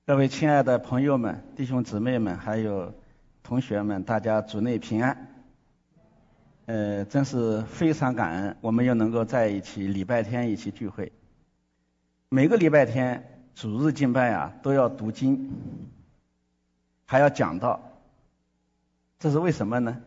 各位亲爱的朋友们、弟兄姊妹们，还有同学们，大家主内平安。真是非常感恩，我们又能够在一起，礼拜天一起聚会。每个礼拜天主日敬拜啊，都要读经，还要讲道，这是为什么呢？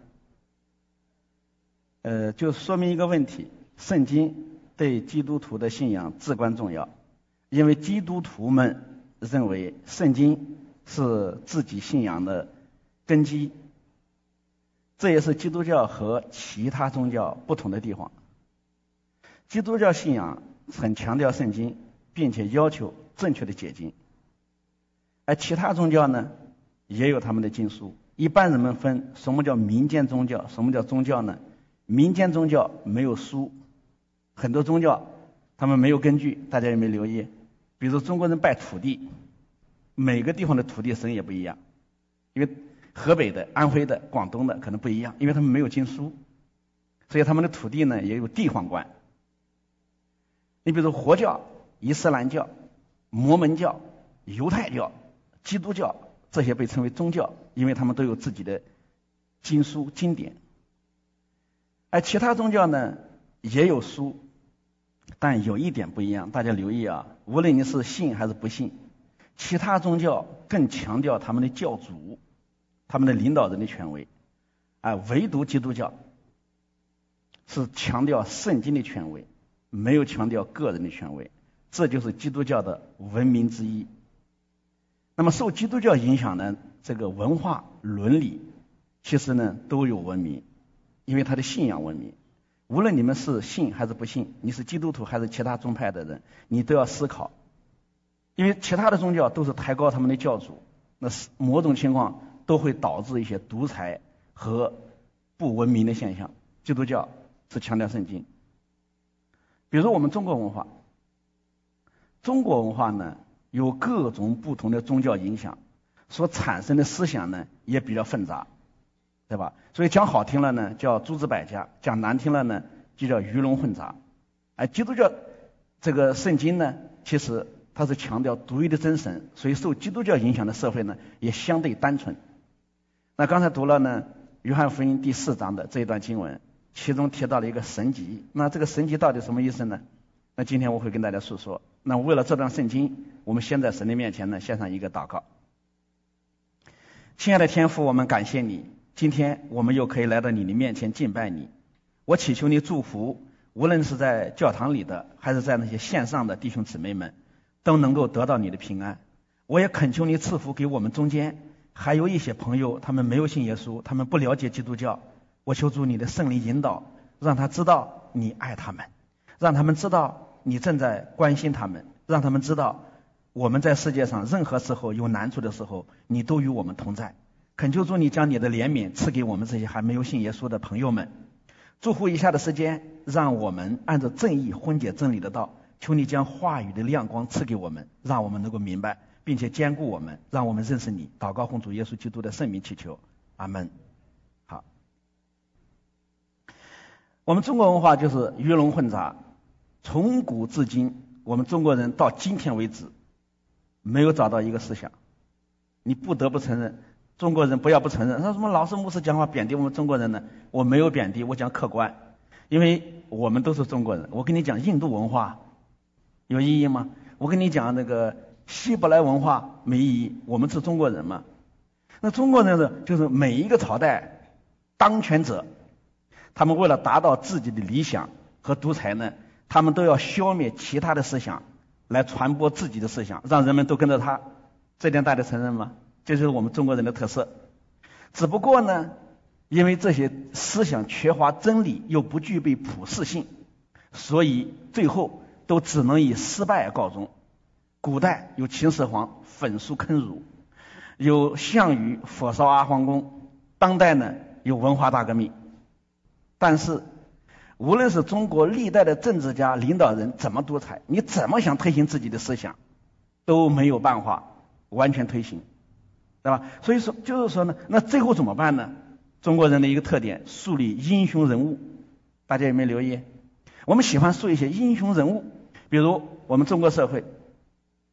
就说明一个问题：圣经对基督徒的信仰至关重要，因为基督徒们认为圣经是自己信仰的根基，这也是基督教和其他宗教不同的地方。基督教信仰很强调圣经，并且要求正确的解经，而其他宗教呢也有他们的经书。一般人们分什么叫民间宗教，什么叫宗教呢？民间宗教没有书，很多宗教他们没有根据，大家有没有留意？比如中国人拜土地，每个地方的土地神也不一样，因为河北的、安徽的、广东的可能不一样，因为他们没有经书，所以他们的土地呢也有地方观。你比如说佛教、伊斯兰教、摩门教、犹太教、基督教，这些被称为宗教，因为他们都有自己的经书经典。而其他宗教呢也有书，但有一点不一样，大家留意啊，无论你是信还是不信，其他宗教更强调他们的教主、他们的领导人的权威，唯独基督教是强调圣经的权威，没有强调个人的权威，这就是基督教的文明之一。那么受基督教影响呢，这个文化伦理其实呢都有文明，因为他的信仰文明。无论你们是信还是不信，你是基督徒还是其他宗派的人，你都要思考，因为其他的宗教都是抬高他们的教主，那某种情况都会导致一些独裁和不文明的现象。基督教是强调圣经。比如我们中国文化，中国文化呢有各种不同的宗教影响，所产生的思想呢也比较复杂，对吧？所以讲好听了呢叫诸子百家，讲难听了呢就叫鱼龙混杂。而基督教这个圣经呢，其实它是强调独一的真神，所以受基督教影响的社会呢也相对单纯。那刚才读了呢约翰福音第4章的这一段经文，其中提到了一个神迹。那这个神迹到底什么意思呢？那今天我会跟大家述说。那为了这段圣经，我们先在神的面前呢献上一个祷告。亲爱的天父，我们感谢你，今天我们又可以来到你的面前敬拜你。我祈求你祝福，无论是在教堂里的还是在那些线上的弟兄姊妹们，都能够得到你的平安。我也恳求你赐福给我们中间还有一些朋友，他们没有信耶稣，他们不了解基督教，我求主你的圣灵引导，让他知道你爱他们，让他们知道你正在关心他们，让他们知道我们在世界上任何时候有难处的时候，你都与我们同在。恳求主你将你的怜悯赐给我们这些还没有信耶稣的朋友们。祝福以下的时间，让我们按照正义分解真理的道，求你将话语的亮光赐给我们，让我们能够明白并且坚固我们，让我们认识你。祷告奉主耶稣基督的圣名祈求，阿门。好，我们中国文化就是鱼龙混杂，从古至今，我们中国人到今天为止没有找到一个思想。你不得不承认，中国人不要不承认，说什么老师牧师讲话贬低我们中国人呢？我没有贬低，我讲客观，因为我们都是中国人。我跟你讲印度文化有意义吗？我跟你讲那个希伯来文化没意义，我们是中国人嘛。那中国人呢，就是每一个朝代当权者，他们为了达到自己的理想和独裁呢，他们都要消灭其他的思想，来传播自己的思想，让人们都跟着他。这点大家承认吗？这就是我们中国人的特色。只不过呢，因为这些思想缺乏真理，又不具备普适性，所以最后都只能以失败告终。古代有秦始皇焚书坑儒，有项羽火烧阿房宫，当代呢有文化大革命。但是无论是中国历代的政治家领导人怎么独裁，你怎么想推行自己的思想，都没有办法完全推行，对吧？所以说就是说呢，那最后怎么办呢？中国人的一个特点，树立英雄人物。大家有没有留意？我们喜欢树一些英雄人物，比如我们中国社会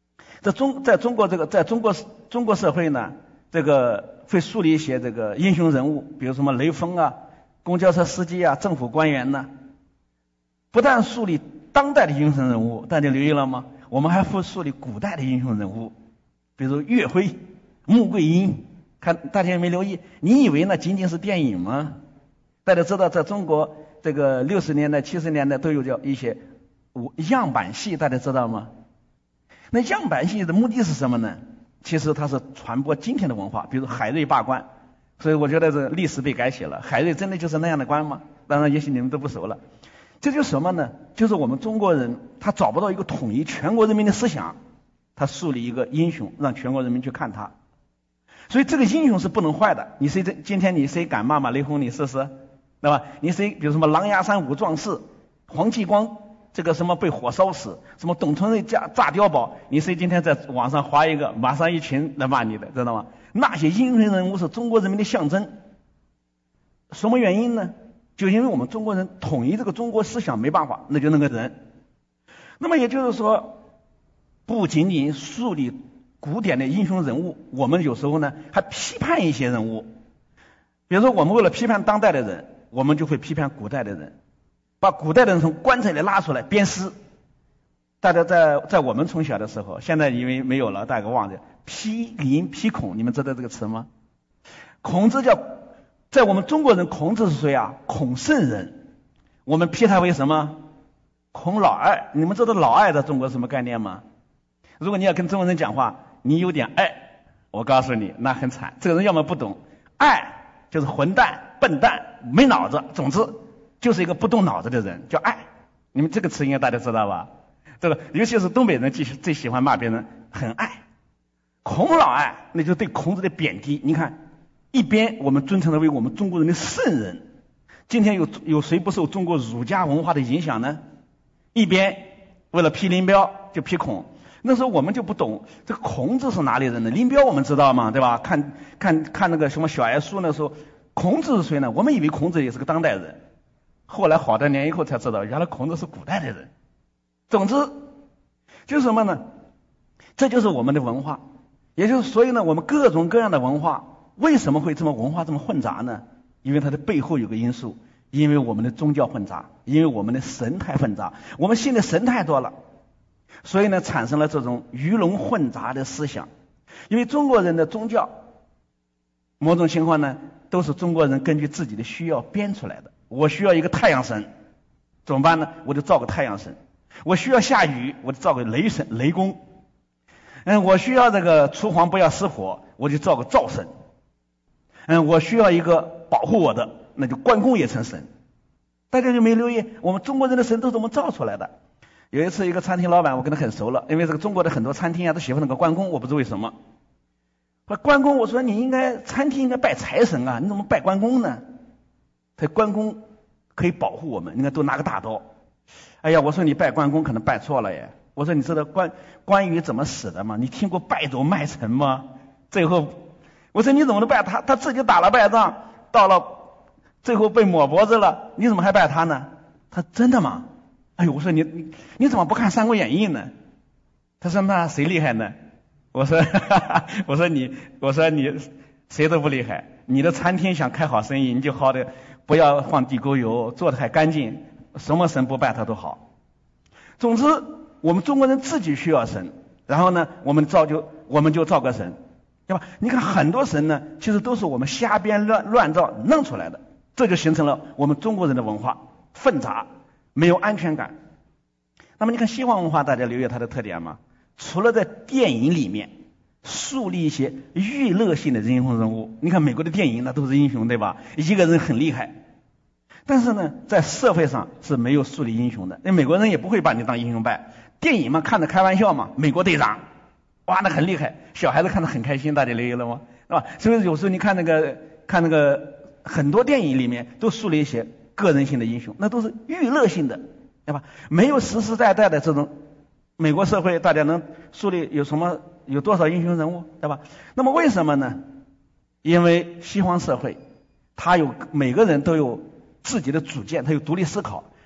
在中国社会呢，这个会树立一些这个英雄人物，比如什么雷锋啊、公交车司机啊、政府官员呢。不但树立当代的英雄人物，大家留意了吗？我们还会树立古代的英雄人物，比如岳飞、穆桂英。看大家有没有留意？你以为那仅仅是电影吗？大家知道，在中国这个60年代、70年代都有叫一些样板戏，大家知道吗？那样板戏的目的是什么呢？其实它是传播今天的文化，比如海瑞罢官。所以我觉得这历史被改写了，海瑞真的就是那样的官吗？当然也许你们都不熟了。这就是什么呢？就是我们中国人他找不到一个统一全国人民的思想，他树立一个英雄，让全国人民去看他。所以这个英雄是不能坏的。今天你谁敢骂雷锋，你试试，对吧？你谁比如什么狼牙山五壮士、黄继光这个什么被火烧死，什么董存瑞炸碉堡，你谁今天在网上划一个，马上一群来骂你的，知道吗？那些英雄人物是中国人民的象征。什么原因呢？就因为我们中国人统一这个中国思想没办法，那就那个人。那么也就是说，不仅仅树立古典的英雄人物，我们有时候呢还批判一些人物。比如说我们为了批判当代的人，我们就会批判古代的人，把古代的人从棺材里拉出来鞭尸。大家在我们从小的时候，现在因为没有了，大家忘记批林批孔，你们知道这个词吗？孔子在我们中国人，孔子是谁啊？孔圣人。我们批他为什么？孔老二。你们知道老二在中国什么概念吗？如果你要跟中国人讲话，你有点爱，我告诉你那很惨。这个人要么不懂，爱就是混蛋、笨蛋、没脑子，总之就是一个不动脑子的人，叫爱。你们这个词应该大家知道吧？这个尤其是东北人最喜欢骂别人很爱。孔老二那就是对孔子的贬低。你看一边我们尊称他为我们中国人的圣人，今天有谁不受中国儒家文化的影响呢？一边为了批林彪就批孔。那时候我们就不懂这个孔子是哪里人呢？林彪我们知道吗？对吧？看那个什么小叶书那时候，孔子是谁呢？我们以为孔子也是个当代人，后来好多年以后才知道，原来孔子是古代的人。总之就是什么呢？这就是我们的文化。也就是所以呢，我们各种各样的文化为什么会文化这么混杂呢？因为它的背后有个因素，因为我们的宗教混杂，因为我们的神态混杂，我们信的神太多了，所以呢产生了这种鱼龙混杂的思想。因为中国人的宗教某种情况呢都是中国人根据自己的需要编出来的。我需要一个太阳神，怎么办呢？我就造个太阳神。我需要下雨，我就造个雷神雷公。我需要这个厨房不要失火，我就造个灶神。我需要一个保护我的，那就关公也成神。大家有没有留意，我们中国人的神都是我们造出来的。有一次一个餐厅老板，我跟他很熟了，因为这个中国的很多餐厅啊都喜欢那个关公，我不知为什么。关公，我说你餐厅应该拜财神啊，你怎么拜关公呢？他关公可以保护我们，你看都拿个大刀。哎呀，我说你拜关公可能拜错了耶。我说你知道关羽怎么死的吗？你听过败走麦城吗？最后我说你怎么能拜他？他自己打了败仗，到了最后被抹脖子了，你怎么还拜他呢？他真的吗？哎呦，我说你怎么不看《三国演义》呢？他说那谁厉害呢？我说你谁都不厉害。你的餐厅想开好生意，你就好的不要放地沟油，做的还干净，什么神不拜他都好。总之我们中国人自己需要神，然后呢我们就造个神，对吧？你看很多神呢其实都是我们瞎编乱造弄出来的，这就形成了我们中国人的文化混杂，没有安全感。那么你看西方文化，大家留意它的特点吗？除了在电影里面树立一些娱乐性的英雄人物，你看美国的电影那都是英雄，对吧？一个人很厉害，但是呢在社会上是没有树立英雄的，那美国人也不会把你当英雄拜。电影嘛看着开玩笑嘛，美国队长哇那很厉害，小孩子看得很开心，大家留意了吗？是吧？所以有时候你看那个很多电影里面都树立一些个人性的英雄，那都是娱乐性的，对吧？没有实实在在的这种美国社会，大家能树立有多少英雄人物，对吧？那么为什么呢？因为西方社会它每个人都有自己的主见，他有独立思考，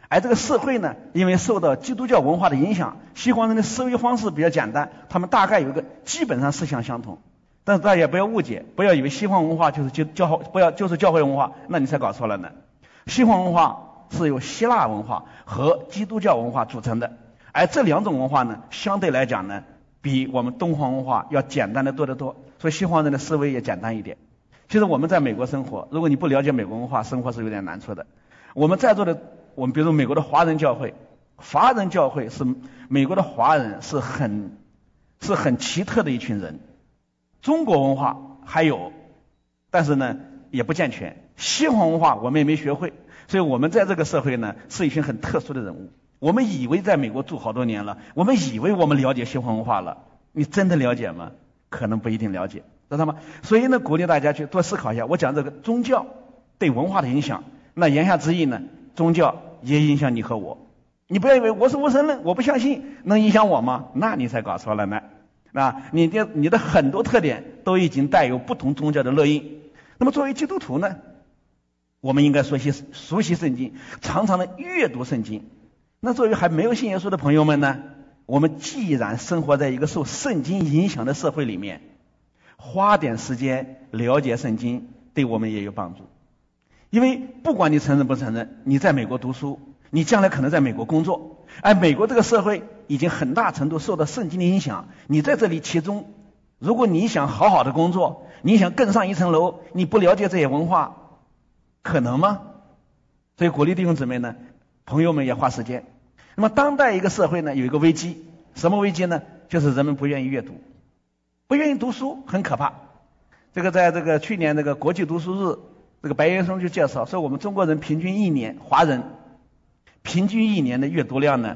而这个社会呢，因为受到基督教文化的影响，西方人的思维方式比较简单，他们大概有一个基本上思想相同。但是大家也不要误解，不要以为西方文化就是教会文化，那你才搞错了呢。西方文化是由希腊文化和基督教文化组成的，而这两种文化呢，相对来讲呢，比我们东方文化要简单的多得多，所以西方人的思维也简单一点。其实我们在美国生活，如果你不了解美国文化，生活是有点难处的。我们在座的，我们比如美国的华人教会是美国的华人是很奇特的一群人。中国文化还有，但是呢也不健全。西方文化我们也没学会，所以我们在这个社会呢是一群很特殊的人物。我们以为在美国住好多年了，我们以为我们了解西方文化了，你真的了解吗？可能不一定了解，知道吗？所以呢，鼓励大家去多思考一下。我讲这个宗教对文化的影响，那言下之意呢，宗教也影响你和我。你不要以为我是无神论，我不相信，能影响我吗？那你才搞错了呢。你的很多特点都已经带有不同宗教的勒印。那么作为基督徒呢，我们应该熟悉圣经，常常的阅读圣经。那作为还没有信耶稣的朋友们呢，我们既然生活在一个受圣经影响的社会里面，花点时间了解圣经对我们也有帮助。因为不管你承认不承认，你在美国读书，你将来可能在美国工作，而美国这个社会已经很大程度受到圣经的影响。你在这里其中，如果你想好好的工作，你想更上一层楼，你不了解这些文化，可能吗？所以鼓励弟兄姊妹呢，朋友们也花时间。那么当代一个社会呢，有一个危机，什么危机呢？就是人们不愿意阅读，不愿意读书，很可怕。这个在这个去年这个国际读书日，这个白岩松就介绍说，我们中国人平均一年，华人平均一年的阅读量呢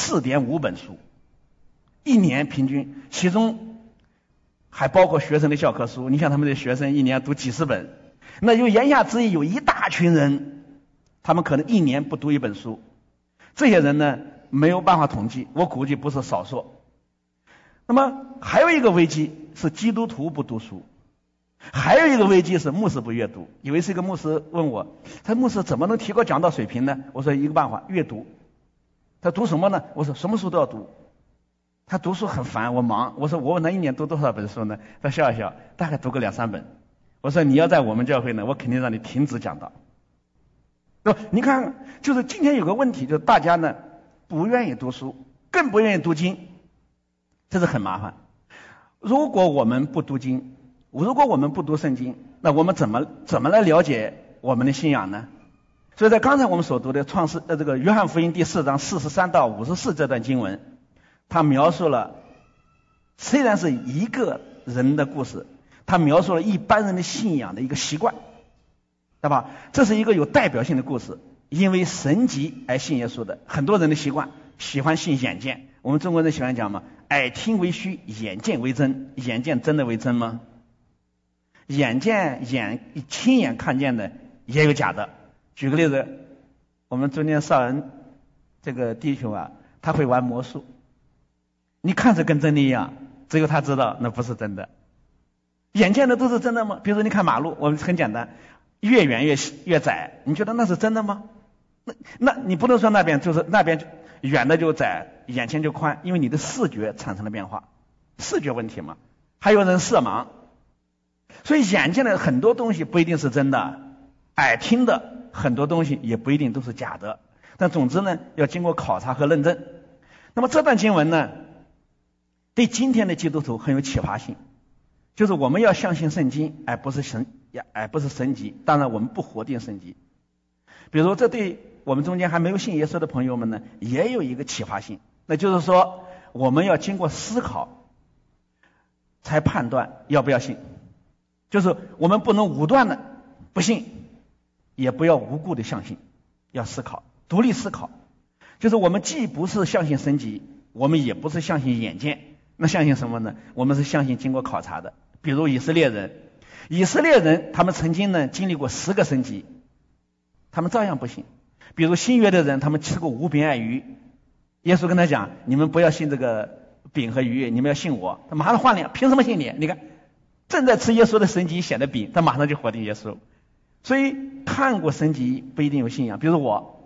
4.5 本书，一年平均，其中还包括学生的教科书。你像他们的学生一年读几十本，那就言下之意有一大群人，他们可能一年不读一本书。这些人呢没有办法统计，我估计不是少数。那么还有一个危机是基督徒不读书，还有一个危机是牧师不阅读。有一次一个牧师问我，他牧师怎么能提高讲道水平呢？我说一个办法，阅读。他读什么呢？我说什么书都要读。他读书很烦，我忙。我说我能一年读多少本书呢？他笑一笑，大概读个2-3本。我说你要在我们教会呢，我肯定让你停止讲道。你看，就是今天有个问题，就是大家呢不愿意读书，更不愿意读经，这是很麻烦。如果我们不读经，如果我们不读圣经，那我们怎么来了解我们的信仰呢？所以在刚才我们所读的这个约翰福音第4章43到54这段经文，它描述了，虽然是一个人的故事，它描述了一般人的信仰的一个习惯，对吧？这是一个有代表性的故事，因为神迹而信耶稣的。很多人的习惯喜欢信眼见，我们中国人喜欢讲嘛，耳听为虚，眼见为真。眼见真的为真吗？眼见亲眼看见的也有假的。举个例子，我们中间少恩这个弟兄啊，他会玩魔术，你看着跟真的一样，只有他知道那不是真的。眼见的都是真的吗？比如说你看马路，我们很简单，越远越窄，你觉得那是真的吗？那你不能说那边远的就窄，眼前就宽，因为你的视觉产生了变化，视觉问题嘛。还有人色盲，所以眼见的很多东西不一定是真的，耳听的很多东西也不一定都是假的。但总之呢，要经过考察和认证。那么这段经文呢，对今天的基督徒很有启发性，就是我们要相信圣经，而不是神迹。当然我们不否定神迹。比如这对我们中间还没有信耶稣的朋友们呢，也有一个启发性，那就是说我们要经过思考才判断要不要信，就是我们不能武断的不信，也不要无故的相信，要思考，独立思考。就是我们既不是相信神迹，我们也不是相信眼见，那相信什么呢？我们是相信经过考察的。比如以色列人他们曾经呢经历过10个神迹，他们照样不信。比如新约的人，他们吃过5饼2鱼，耶稣跟他讲，你们不要信这个饼和鱼，你们要信我。他马上换脸，凭什么信你？你看正在吃耶稣的神迹显的饼，他马上就否定耶稣。所以看过神迹不一定有信仰。比如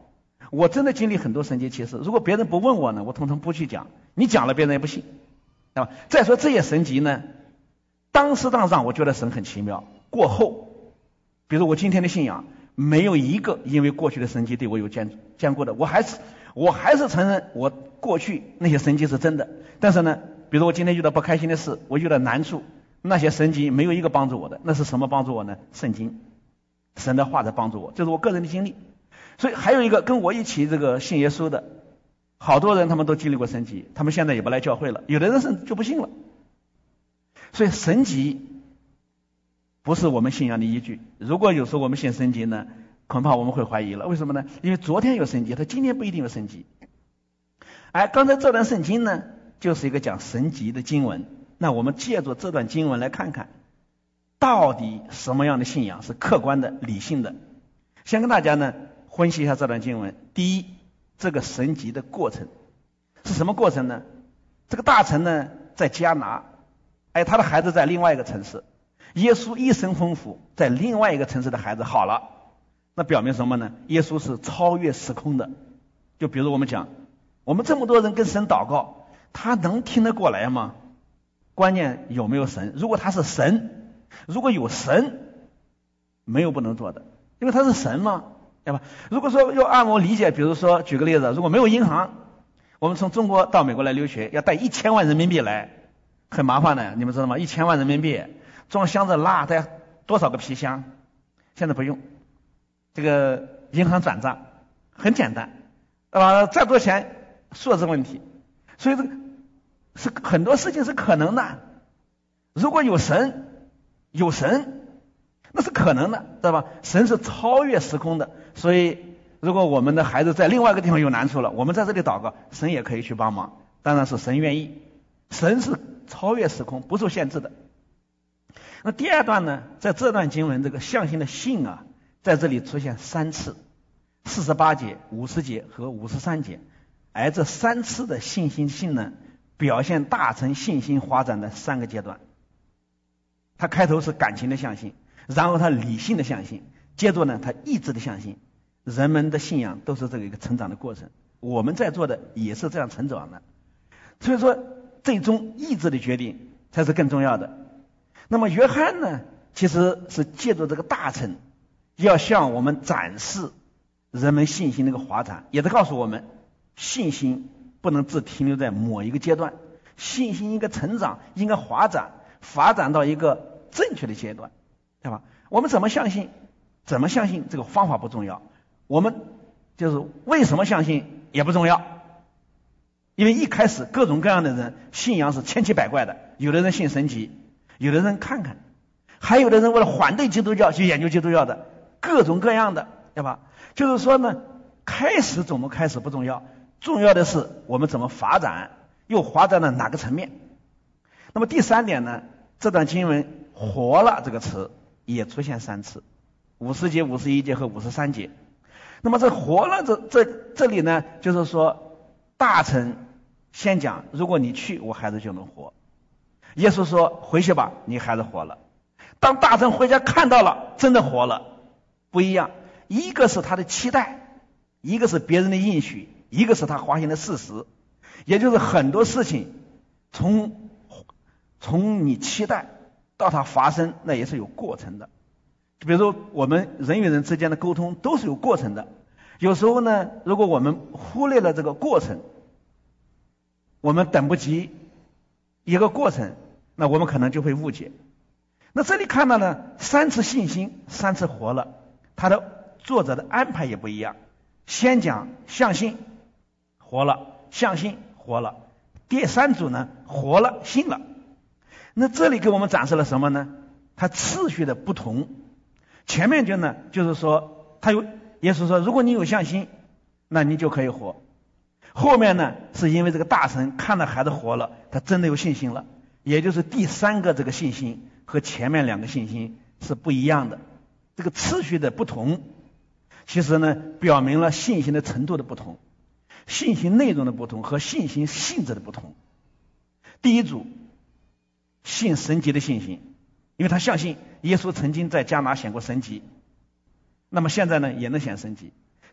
我真的经历很多神迹奇事，如果别人不问我呢，我通常不去讲，你讲了别人也不信，对吧？再说这些神迹呢，当时当上我觉得神很奇妙，过后比如我今天的信仰没有一个因为过去的神迹对我有坚固的，我还是承认我过去那些神迹是真的，但是呢，比如我今天遇到不开心的事，我遇到难处，那些神迹没有一个帮助我的，那是什么帮助我呢？圣经，神的话在帮助我，这是我个人的经历。所以还有一个跟我一起这个信耶稣的好多人，他们都经历过神迹，他们现在也不来教会了，有的人甚至就不信了。所以神迹不是我们信仰的依据，如果有时候我们信神迹呢，恐怕我们会怀疑了。为什么呢？因为昨天有神迹，他今天不一定有神迹。而刚才这段圣经呢，就是一个讲神迹的经文，那我们借助这段经文来看看到底什么样的信仰是客观的理性的。先跟大家呢分析一下这段经文。第一，这个神迹的过程是什么过程呢？这个大臣呢在迦拿，他的孩子在另外一个城市，耶稣一生丰富，在另外一个城市的孩子好了，那表明什么呢？耶稣是超越时空的。就比如我们讲，我们这么多人跟神祷告，他能听得过来吗？关键有没有神。如果他是神，如果有神，没有不能做的，因为他是神嘛，对吧？如果说要按我理解，比如说举个例子，如果没有银行，我们从中国到美国来留学，要带1000万人民币来，很麻烦的，你们知道吗？1000万人民币装箱子拉，带多少个皮箱？现在不用，这个银行转账很简单，再多钱数字问题。所以这个是很多事情是可能的。如果有神，那是可能的，知道吧？神是超越时空的，所以如果我们的孩子在另外一个地方有难处了，我们在这里祷告，神也可以去帮忙。当然是神愿意，神是超越时空，不受限制的。那第二段呢，在这段经文这个象形的信啊，在这里出现3次，48节、50节和53节。而这3次的信心性呢，表现大乘信心发展的3个阶段。它开头是感情的相信，然后它理性的相信，接着呢它意志的相信。人们的信仰都是这个一个成长的过程，我们在做的也是这样成长的。所以说最终意志的决定才是更重要的。那么约翰呢，其实是借助这个大乘，要向我们展示人们信心的一个发展，也是告诉我们信心不能只停留在某一个阶段，信心应该成长，应该发展到一个正确的阶段，对吧？我们怎么相信这个方法不重要，我们就是为什么相信也不重要。因为一开始各种各样的人信仰是千奇百怪的，有的人信神迹，有的人看看，还有的人为了反对基督教去研究基督教的，各种各样的，对吧？就是说呢，开始怎么开始不重要，重要的是我们怎么发展，又发展到哪个层面。那么第3点呢，这段经文活了这个词也出现3次，50节、51节和53节。那么这活了这里呢，就是说大臣先讲，如果你去，我孩子就能活。耶稣说回去吧，你孩子活了。当大臣回家看到了，真的活了，不一样。一个是他的期待，一个是别人的应许，一个是他发现的事实。也就是很多事情从你期待到它发生，那也是有过程的。比如说我们人与人之间的沟通都是有过程的，有时候呢，如果我们忽略了这个过程，我们等不及一个过程，那我们可能就会误解。那这里看到呢，3次信心，3次活了，他的作者的安排也不一样。先讲相信活了，相信活了，第3组呢活了信了。那这里给我们展示了什么呢？它次序的不同。前面就是说耶稣说如果你有相信，那你就可以活。后面呢是因为这个大臣看到孩子活了，他真的有信心了，也就是第3个这个信心和前面2个信心是不一样的。这个次序的不同，其实呢表明了信心的程度的不同，信心内容的不同和信心性质的不同。第一组信神迹的信心，因为他相信耶稣曾经在迦拿显过神迹，那么现在呢也能显神迹。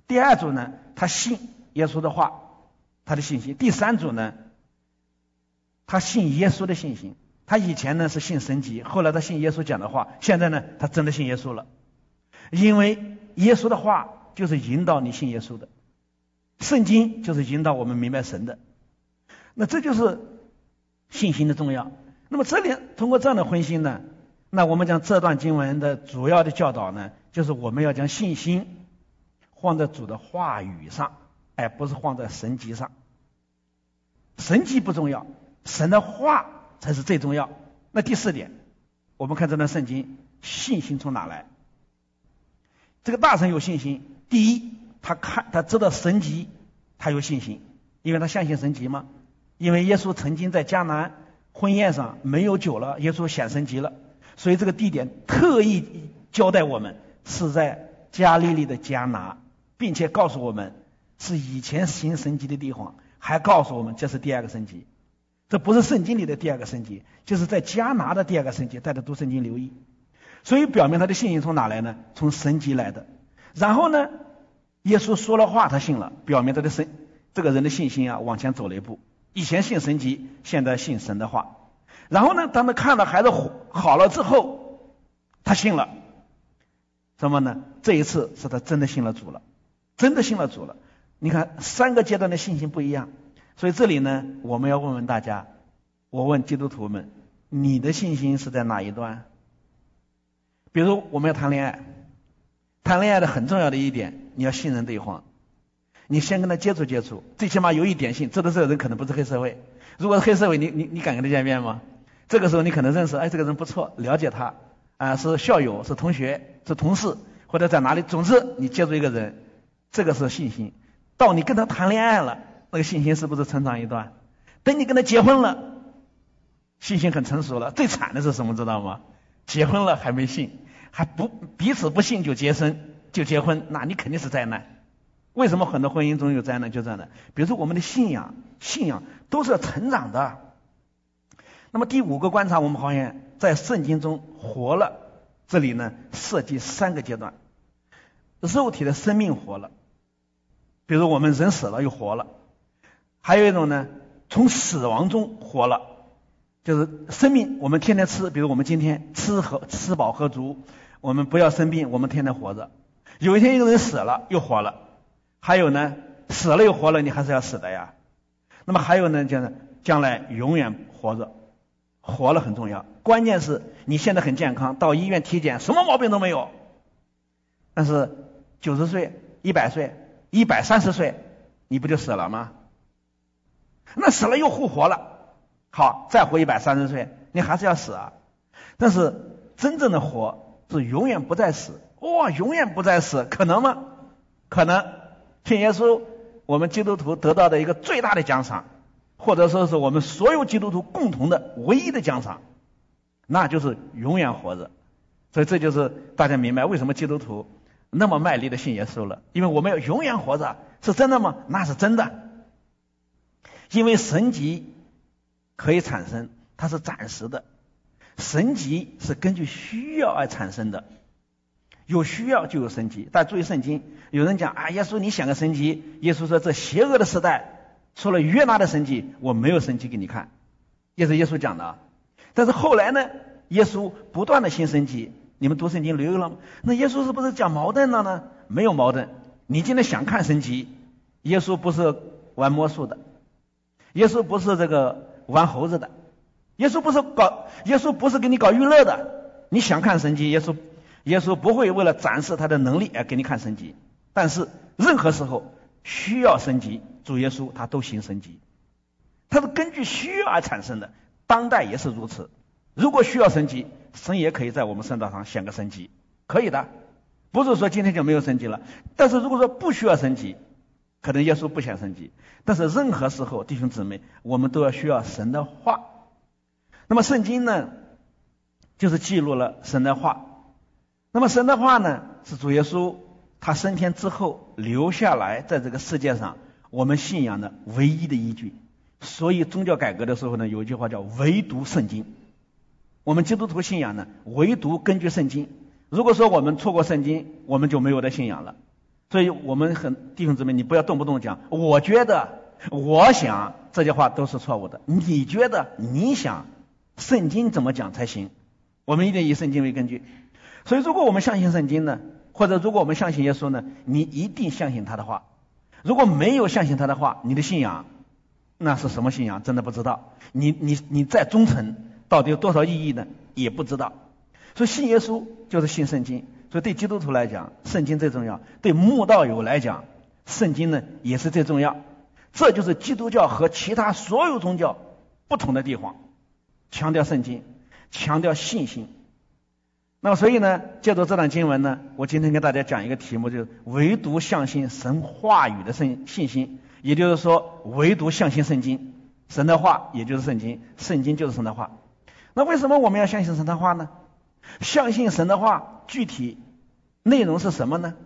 第二组呢，他信耶稣的话，他的信心。第三组呢，他信耶稣的信心。他以前呢是信神迹，后来他信耶稣讲的话，现在呢他真的信耶稣了。因为耶稣的话就是引导你信耶稣的，圣经就是引导我们明白神的。那这就是信心的重要。那么这里通过这样的分析呢，那我们讲这段经文的主要的教导呢，就是我们要将信心放在主的话语上，而不是放在神迹上。神迹不重要，神的话才是最重要。那第四点，我们看这段圣经，信心从哪来？这个大臣有信心，第一，他知道神迹，他有信心，因为他相信神迹嘛。因为耶稣曾经在迦南婚宴上没有酒了，耶稣显神迹了，所以这个地点特意交代我们是在加利利的迦拿，并且告诉我们是以前行神迹的地方，还告诉我们这是第二个神迹。这不是圣经里的第二个神迹，就是在迦拿的第二个神迹，大家读圣经留意。所以表明他的信心从哪来呢？从神迹来的。然后呢，耶稣说了话他信了，表明他的这个人的信心往前走了一步。以前信神迹，现在信神的话。然后呢，当他看到孩子好了之后，他信了。什么呢？这一次是他真的信了主了，真的信了主了。你看3个阶段的信心不一样。所以这里呢，我们要问问大家，我问基督徒们，你的信心是在哪一段？比如我们要谈恋爱，谈恋爱的很重要的一点，你要信任对方，你先跟他接触接触，最起码有一点信，知道这个人可能不是黑社会。如果是黑社会，你敢跟他见面吗？这个时候你可能认识，这个人不错，了解他是校友，是同学，是同事，或者在哪里，总之你接触一个人，这个是信心。到你跟他谈恋爱了，那个信心是不是成长一段？等你跟他结婚了，信心很成熟了。最惨的是什么知道吗？结婚了还没信，还不彼此不信就结婚，那你肯定是灾难。为什么很多婚姻中有灾难？就这样的。比如说我们的信仰都是要成长的。那么第5个观察，我们发现在圣经中活了，这里呢涉及3个阶段。肉体的生命活了，比如我们人死了又活了。还有一种呢，从死亡中活了，就是生命我们天天吃，比如我们今天吃饱喝足，我们不要生病，我们天天活着。有一天一个人死了又活了，还有呢，死了又活了，你还是要死的呀。那么还有呢，就是将来永远活着，活了很重要。关键是你现在很健康，到医院体检什么毛病都没有，但是90岁、100岁、130岁，你不就死了吗？那死了又复活了，好，再活130岁，你还是要死啊。但是真正的活是永远不再死。永远不再死，可能吗？可能。信耶稣，我们基督徒得到的一个最大的奖赏，或者说是我们所有基督徒共同的唯一的奖赏，那就是永远活着。所以这就是大家明白为什么基督徒那么卖力的信耶稣了，因为我们要永远活着。是真的吗？那是真的。因为神迹可以产生，它是暂时的，神迹是根据需要而产生的，有需要就有神迹。大家注意圣经，有人讲耶稣你想个神迹，耶稣说这邪恶的时代除了约拿的神迹，我没有神迹给你看，也是耶稣讲的。但是后来呢，耶稣不断的行神迹，你们读圣经留意了吗？那耶稣是不是讲矛盾了呢？没有矛盾。你今天想看神迹，耶稣不是玩魔术的，耶稣不是这个玩猴子的，耶稣不是给你搞娱乐的。你想看神迹，耶稣不会为了展示他的能力而给你看神迹。但是任何时候需要神迹，主耶稣他都行神迹，他是根据需要而产生的。当代也是如此，如果需要神迹，神也可以在我们身上显个神迹，可以的，不是说今天就没有神迹了。但是如果说不需要神迹，可能耶稣不显神迹。但是任何时候弟兄姊妹，我们都要需要神的话。那么圣经呢，就是记录了神的话。那么神的话呢，是主耶稣他升天之后留下来在这个世界上我们信仰的唯一的依据。所以宗教改革的时候呢，有一句话叫唯独圣经。我们基督徒信仰呢，唯独根据圣经。如果说我们错过圣经，我们就没有的信仰了。 所以我们弟兄姊妹，你不要动不动讲我觉得我想，这些话都是错误的。你觉得你想，圣经怎么讲才行？我们一定以圣经为根据。所以如果我们相信圣经呢，或者如果我们相信耶稣呢，你一定相信他的话。如果没有相信他的话，你的信仰那是什么信仰？真的不知道。你再忠诚，到底有多少意义呢？也不知道。所以信耶稣就是信圣经。所以对基督徒来讲，圣经最重要；对慕道友来讲，圣经呢也是最重要。这就是基督教和其他所有宗教不同的地方，强调圣经，强调信心。那么所以呢，借着这段经文呢，我今天跟大家讲一个题目，就是唯独相信神话语的信心，也就是说唯独相信圣经，神的话也就是圣经，圣经就是神的话。那为什么我们要相信神的话呢？相信神的话具体内容是什么呢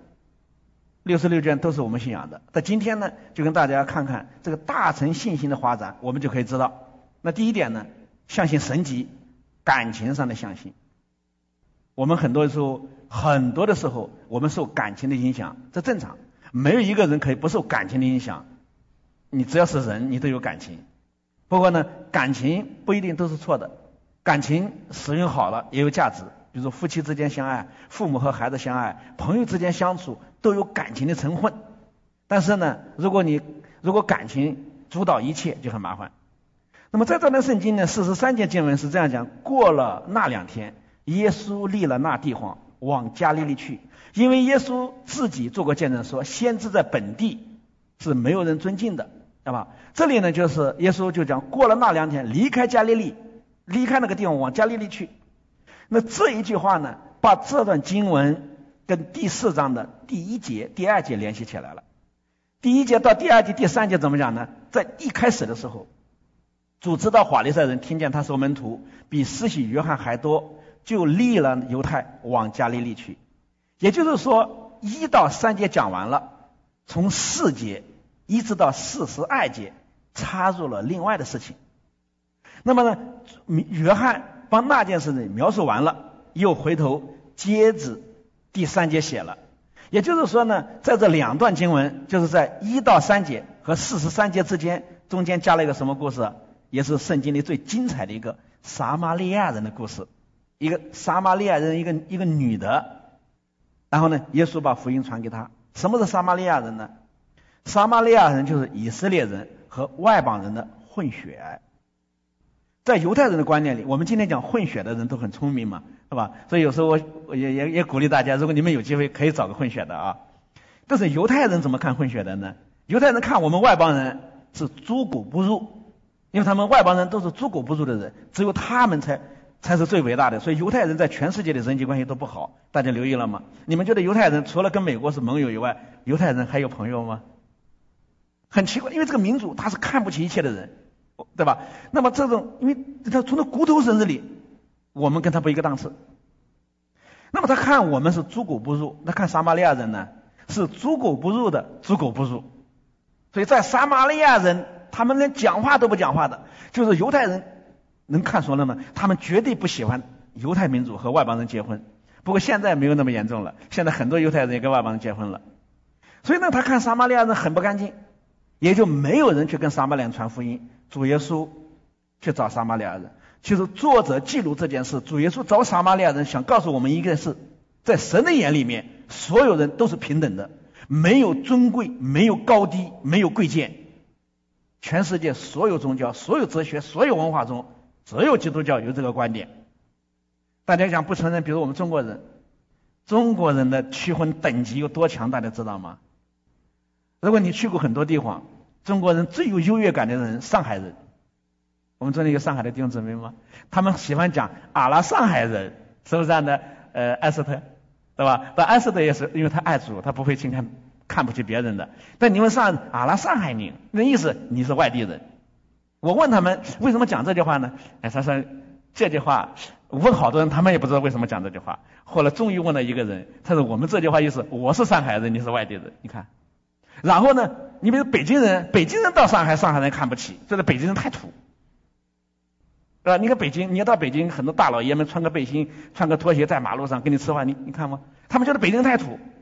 ？66卷都是我们信仰的。在今天呢，就跟大家看看这个大乘信心的发展，我们就可以知道。那第一点呢，相信神迹，感情上的相信。我们很多的时候我们受感情的影响，这正常，没有一个人可以不受感情的影响。你只要是人，你都有感情。不过呢，感情不一定都是错的，感情使用好了也有价值。比如说夫妻之间相爱，父母和孩子相爱，朋友之间相处，都有感情的成分。但是呢，如果感情主导一切，就很麻烦。那么在这段圣经呢，43节经文是这样讲：过了那2天，耶稣立了那地方，往加利利去。因为耶稣自己做过见证说，先知在本地是没有人尊敬的，对吧？这里呢，就是耶稣就讲过了那2天，离开加利利，离开那个地方往加利利去。那这一句话呢，把这段经文跟第4章的第1节、第2节联系起来了。第1节到第2节、第3节怎么讲呢？在一开始的时候，主知道法利赛人听见他收门徒比施洗约翰还多，就立了犹太往加利利去。也就是说1到3节讲完了，从4节一直到42节插入了另外的事情。那么呢，约翰把那件事描述完了，又回头接着第3节写了。也就是说呢，在这2段经文，就是在1到3节和43节之间，中间加了一个什么故事？也是圣经里最精彩的一个撒玛利亚人的故事。一个撒玛利亚人，一个女的，然后呢，耶稣把福音传给她。什么是撒玛利亚人呢？撒玛利亚人就是以色列人和外邦人的混血。在犹太人的观念里，我们今天讲混血的人都很聪明嘛，是吧？所以有时候我也鼓励大家，如果你们有机会可以找个混血的啊。但是犹太人怎么看混血的呢？犹太人看我们外邦人是猪狗不入，因为他们外邦人都是猪狗不入的人，只有他们才是最伟大的。所以犹太人在全世界的人际关系都不好，大家留意了吗？你们觉得犹太人除了跟美国是盟友以外，犹太人还有朋友吗？很奇怪，因为这个民族他是看不起一切的人，对吧？那么这种，因为他从他骨头甚至里，我们跟他不一个档次。那么他看我们是猪狗不入，他看撒玛利亚人呢是猪狗不入的猪狗不入。所以在撒玛利亚人，他们连讲话都不讲话的，就是犹太人能看出来呢，他们绝对不喜欢犹太民族和外邦人结婚。不过现在没有那么严重了，现在很多犹太人也跟外邦人结婚了。所以呢，他看撒玛利亚人很不干净，也就没有人去跟撒玛利亚人传福音。主耶稣去找撒玛利亚人，其实作者记录这件事，主耶稣找撒玛利亚人想告诉我们一个事，在神的眼里面，所有人都是平等的，没有尊贵，没有高低，没有贵贱。全世界所有宗教、所有哲学、所有文化中，只有基督教有这个观点。大家想不承认，比如我们中国人的区分等级有多强大，大家知道吗？如果你去过很多地方，中国人最有优越感的人，上海人。我们这里有上海的弟兄姊妹吗？他们喜欢讲阿拉上海人，是不是这样的？艾斯特，对吧？但艾斯特也是因为他爱主，他不会看不起别人的。但你们阿拉上海人，那意思你是外地人。我问他们为什么讲这句话呢？他说这句话问好多人，他们也不知道为什么讲这句话。后来终于问了一个人，他说我们这句话意思，我是上海人，你是外地人，你看。然后呢，你比如北京人到上海，上海人看不起，觉得北京人太土。你看北京，你要到北京，很多大老爷们穿个背心，穿个拖鞋在马路上跟你吃饭，你看吗？他们觉得北京人太土。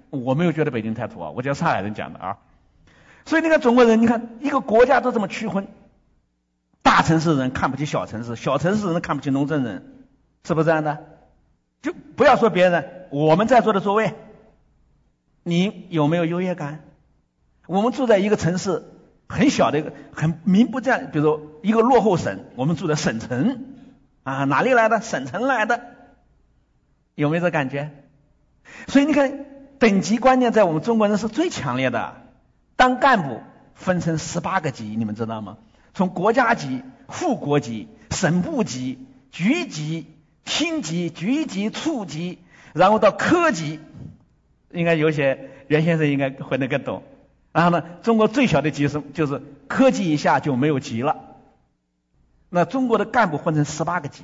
我没有觉得北京太土啊，我觉得上海人讲的啊。所以你看中国人，你看一个国家都这么区分，大城市人看不起小城市，小城市人看不起农村人，是不是这样的？就不要说别人，我们在座的诸位，你有没有优越感？我们住在一个城市，很小的一个很名不见，比如说一个落后省，我们住在省城啊，哪里来的？省城来的，有没有这感觉？所以你看，等级观念在我们中国人是最强烈的。当干部分成18个级，你们知道吗？从国家级、副国级、省部级、局级、厅级、局级、处级，然后到科级，应该有些袁先生应该会更懂。然后呢，中国最小的级就是科级以下就没有级了。那中国的干部分成18个级，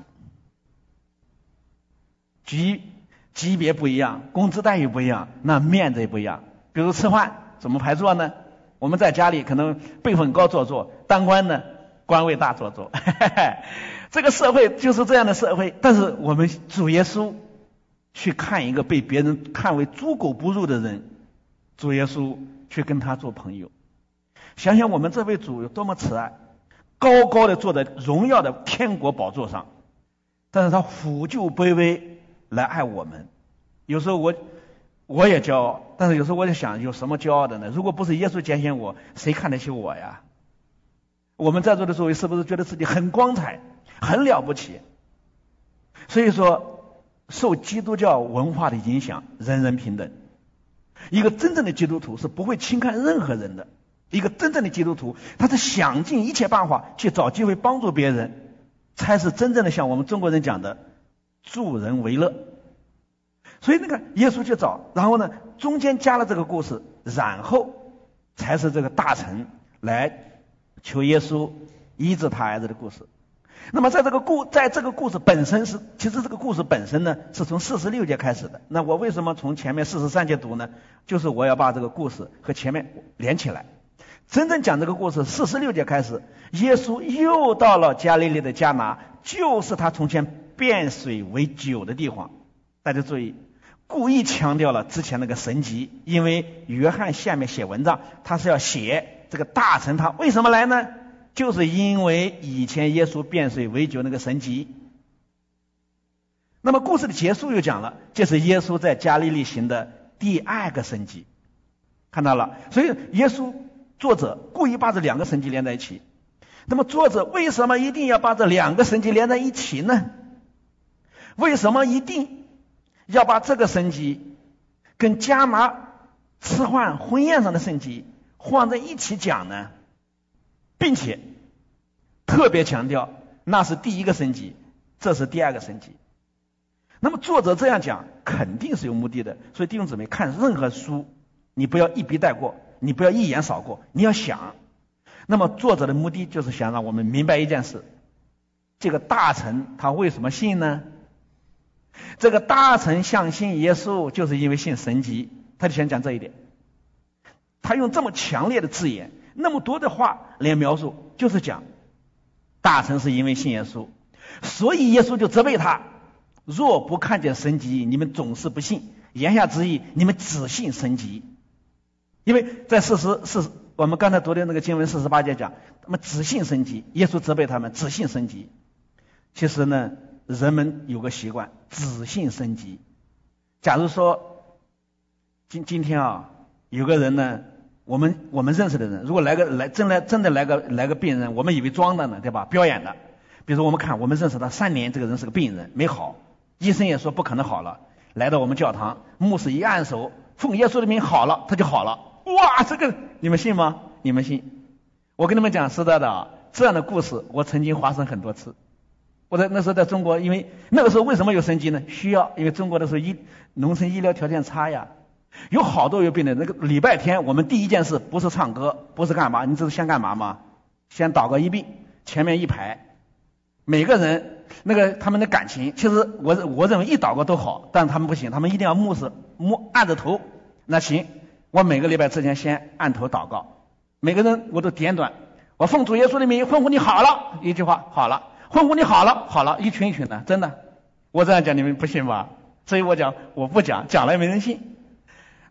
级别不一样，工资待遇不一样，那面子也不一样。比如吃饭怎么排座呢？我们在家里可能辈分高坐坐，当官呢官位大坐坐。这个社会就是这样的社会。但是我们主耶稣去看一个被别人看为猪狗不如的人，主耶稣去跟他做朋友。想想我们这位主有多么慈爱，高高的坐在荣耀的天国宝座上，但是他俯就卑微来爱我们。有时候我也骄傲，但是有时候我就想，有什么骄傲的呢？如果不是耶稣拣选我，谁看得起我呀？我们在座的诸位是不是觉得自己很光彩，很了不起？所以说，受基督教文化的影响，人人平等。一个真正的基督徒是不会轻看任何人的。一个真正的基督徒，他是想尽一切办法去找机会帮助别人，才是真正的像我们中国人讲的助人为乐。所以那个耶稣去找，然后呢中间加了这个故事，然后才是这个大臣来求耶稣医治他儿子的故事。那么在这个故事本身是，其实这个故事本身呢是从46节开始的。那我为什么从前面43节读呢？就是我要把这个故事和前面连起来。真正讲这个故事46节开始，耶稣又到了加利利的迦拿，就是他从前变水为酒的地方。大家注意，故意强调了之前那个神迹，因为约翰下面写文章，他是要写这个大臣他为什么来呢？就是因为以前耶稣变水为酒那个神迹。那么故事的结束又讲了，这是耶稣在加利利行的第2个神迹，看到了。所以耶稣作者故意把这2个神迹连在一起。那么作者为什么一定要把这2个神迹连在一起呢？为什么一定要把这个神迹跟迦拿吃饭婚宴上的神迹放在一起讲呢？并且特别强调那是第1个神迹，这是第2个神迹。那么作者这样讲肯定是有目的的。所以弟兄姊妹，看任何书你不要一笔带过，你不要一眼扫过，你要想。那么作者的目的就是想让我们明白一件事，这个大臣他为什么信呢？这个大臣相信耶稣就是因为信神迹，他就想讲这一点。他用这么强烈的字眼，那么多的话来描述，就是讲大臣是因为信耶稣，所以耶稣就责备他，若不看见神迹，你们总是不信。言下之意，你们只信神迹。因为在我们刚才读的那个经文48节讲，他们只信神迹，耶稣责备他们只信神迹。其实呢，人们有个习惯，只信神迹。假如说今天啊，有个人呢，我们认识的人，如果真的来个病人，我们以为装的呢，对吧？表演的。比如说我们认识他3年，这个人是个病人没好，医生也说不可能好了，来到我们教堂，牧师一按手，奉耶稣的名好了，他就好了。哇，这个你们信吗？你们信？我跟你们讲实在的啊，这样的故事我曾经发生很多次。我那时候在中国，因为那个时候为什么有神迹呢？需要，因为中国的时候农村医疗条件差呀，有好多有病人。那个礼拜天我们第一件事不是唱歌，不是干嘛，你知道先干嘛吗？先祷告一病，前面一排，每个人那个他们的感情，其实我认为一祷告都好，但他们不行，他们一定要牧师按着头。那行，我每个礼拜之前先按头祷告，每个人我都点短，我奉主耶稣的名吩咐你好了，一句话好了，吩咐你好了，好了，一群一群的，真的。我这样讲你们不信吧？所以我讲我不讲，讲了也没人信。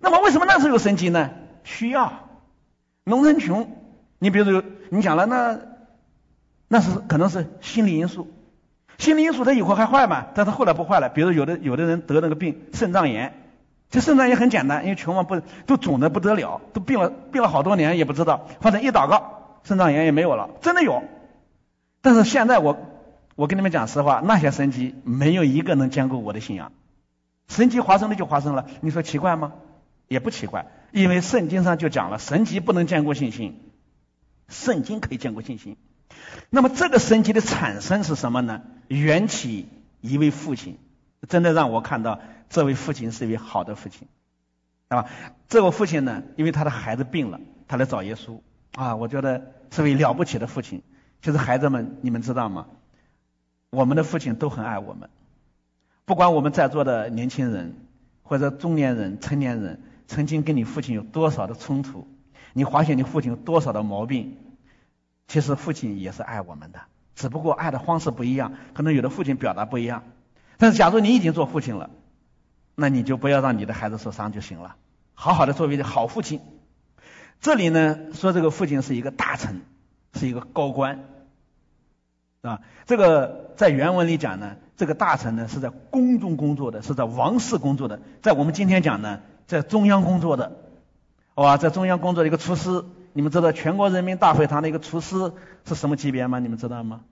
那么为什么那时候有神迹呢？需要。农村穷，你比如说你想了，那是可能是心理因素。心理因素它以后还坏嘛，但是后来不坏了。比如有的人得那个病，肾脏炎，这肾脏炎很简单，因为穷嘛，都肿得不得了，都病了好多年也不知道，反正一祷告，肾脏炎也没有了，真的有。但是现在我跟你们讲实话，那些神迹没有一个能兼顾我的信仰。神迹发生了就发生了，你说奇怪吗？也不奇怪，因为圣经上就讲了，神迹不能兼顾信心，圣经可以兼顾信心。那么这个神迹的产生是什么呢？缘起一位父亲，真的让我看到这位父亲是一位好的父亲，啊，这位父亲呢，因为他的孩子病了，他来找耶稣啊，我觉得是位了不起的父亲。其实孩子们，你们知道吗？我们的父亲都很爱我们，不管我们在座的年轻人或者中年人、成年人，曾经跟你父亲有多少的冲突，你发现你父亲有多少的毛病，其实父亲也是爱我们的，只不过爱的方式不一样，可能有的父亲表达不一样。但是假如你已经做父亲了，那你就不要让你的孩子受伤就行了，好好的作为一个好父亲。这里呢说这个父亲是一个大臣，是一个高官啊。这个在原文里讲呢，这个大臣呢是在宫中工作的，是在王室工作的。在我们今天讲呢，在中央工作的，在中央工作的一个厨师。你们知道全国人民大会堂的一个厨师是什么级别吗？你们知道吗？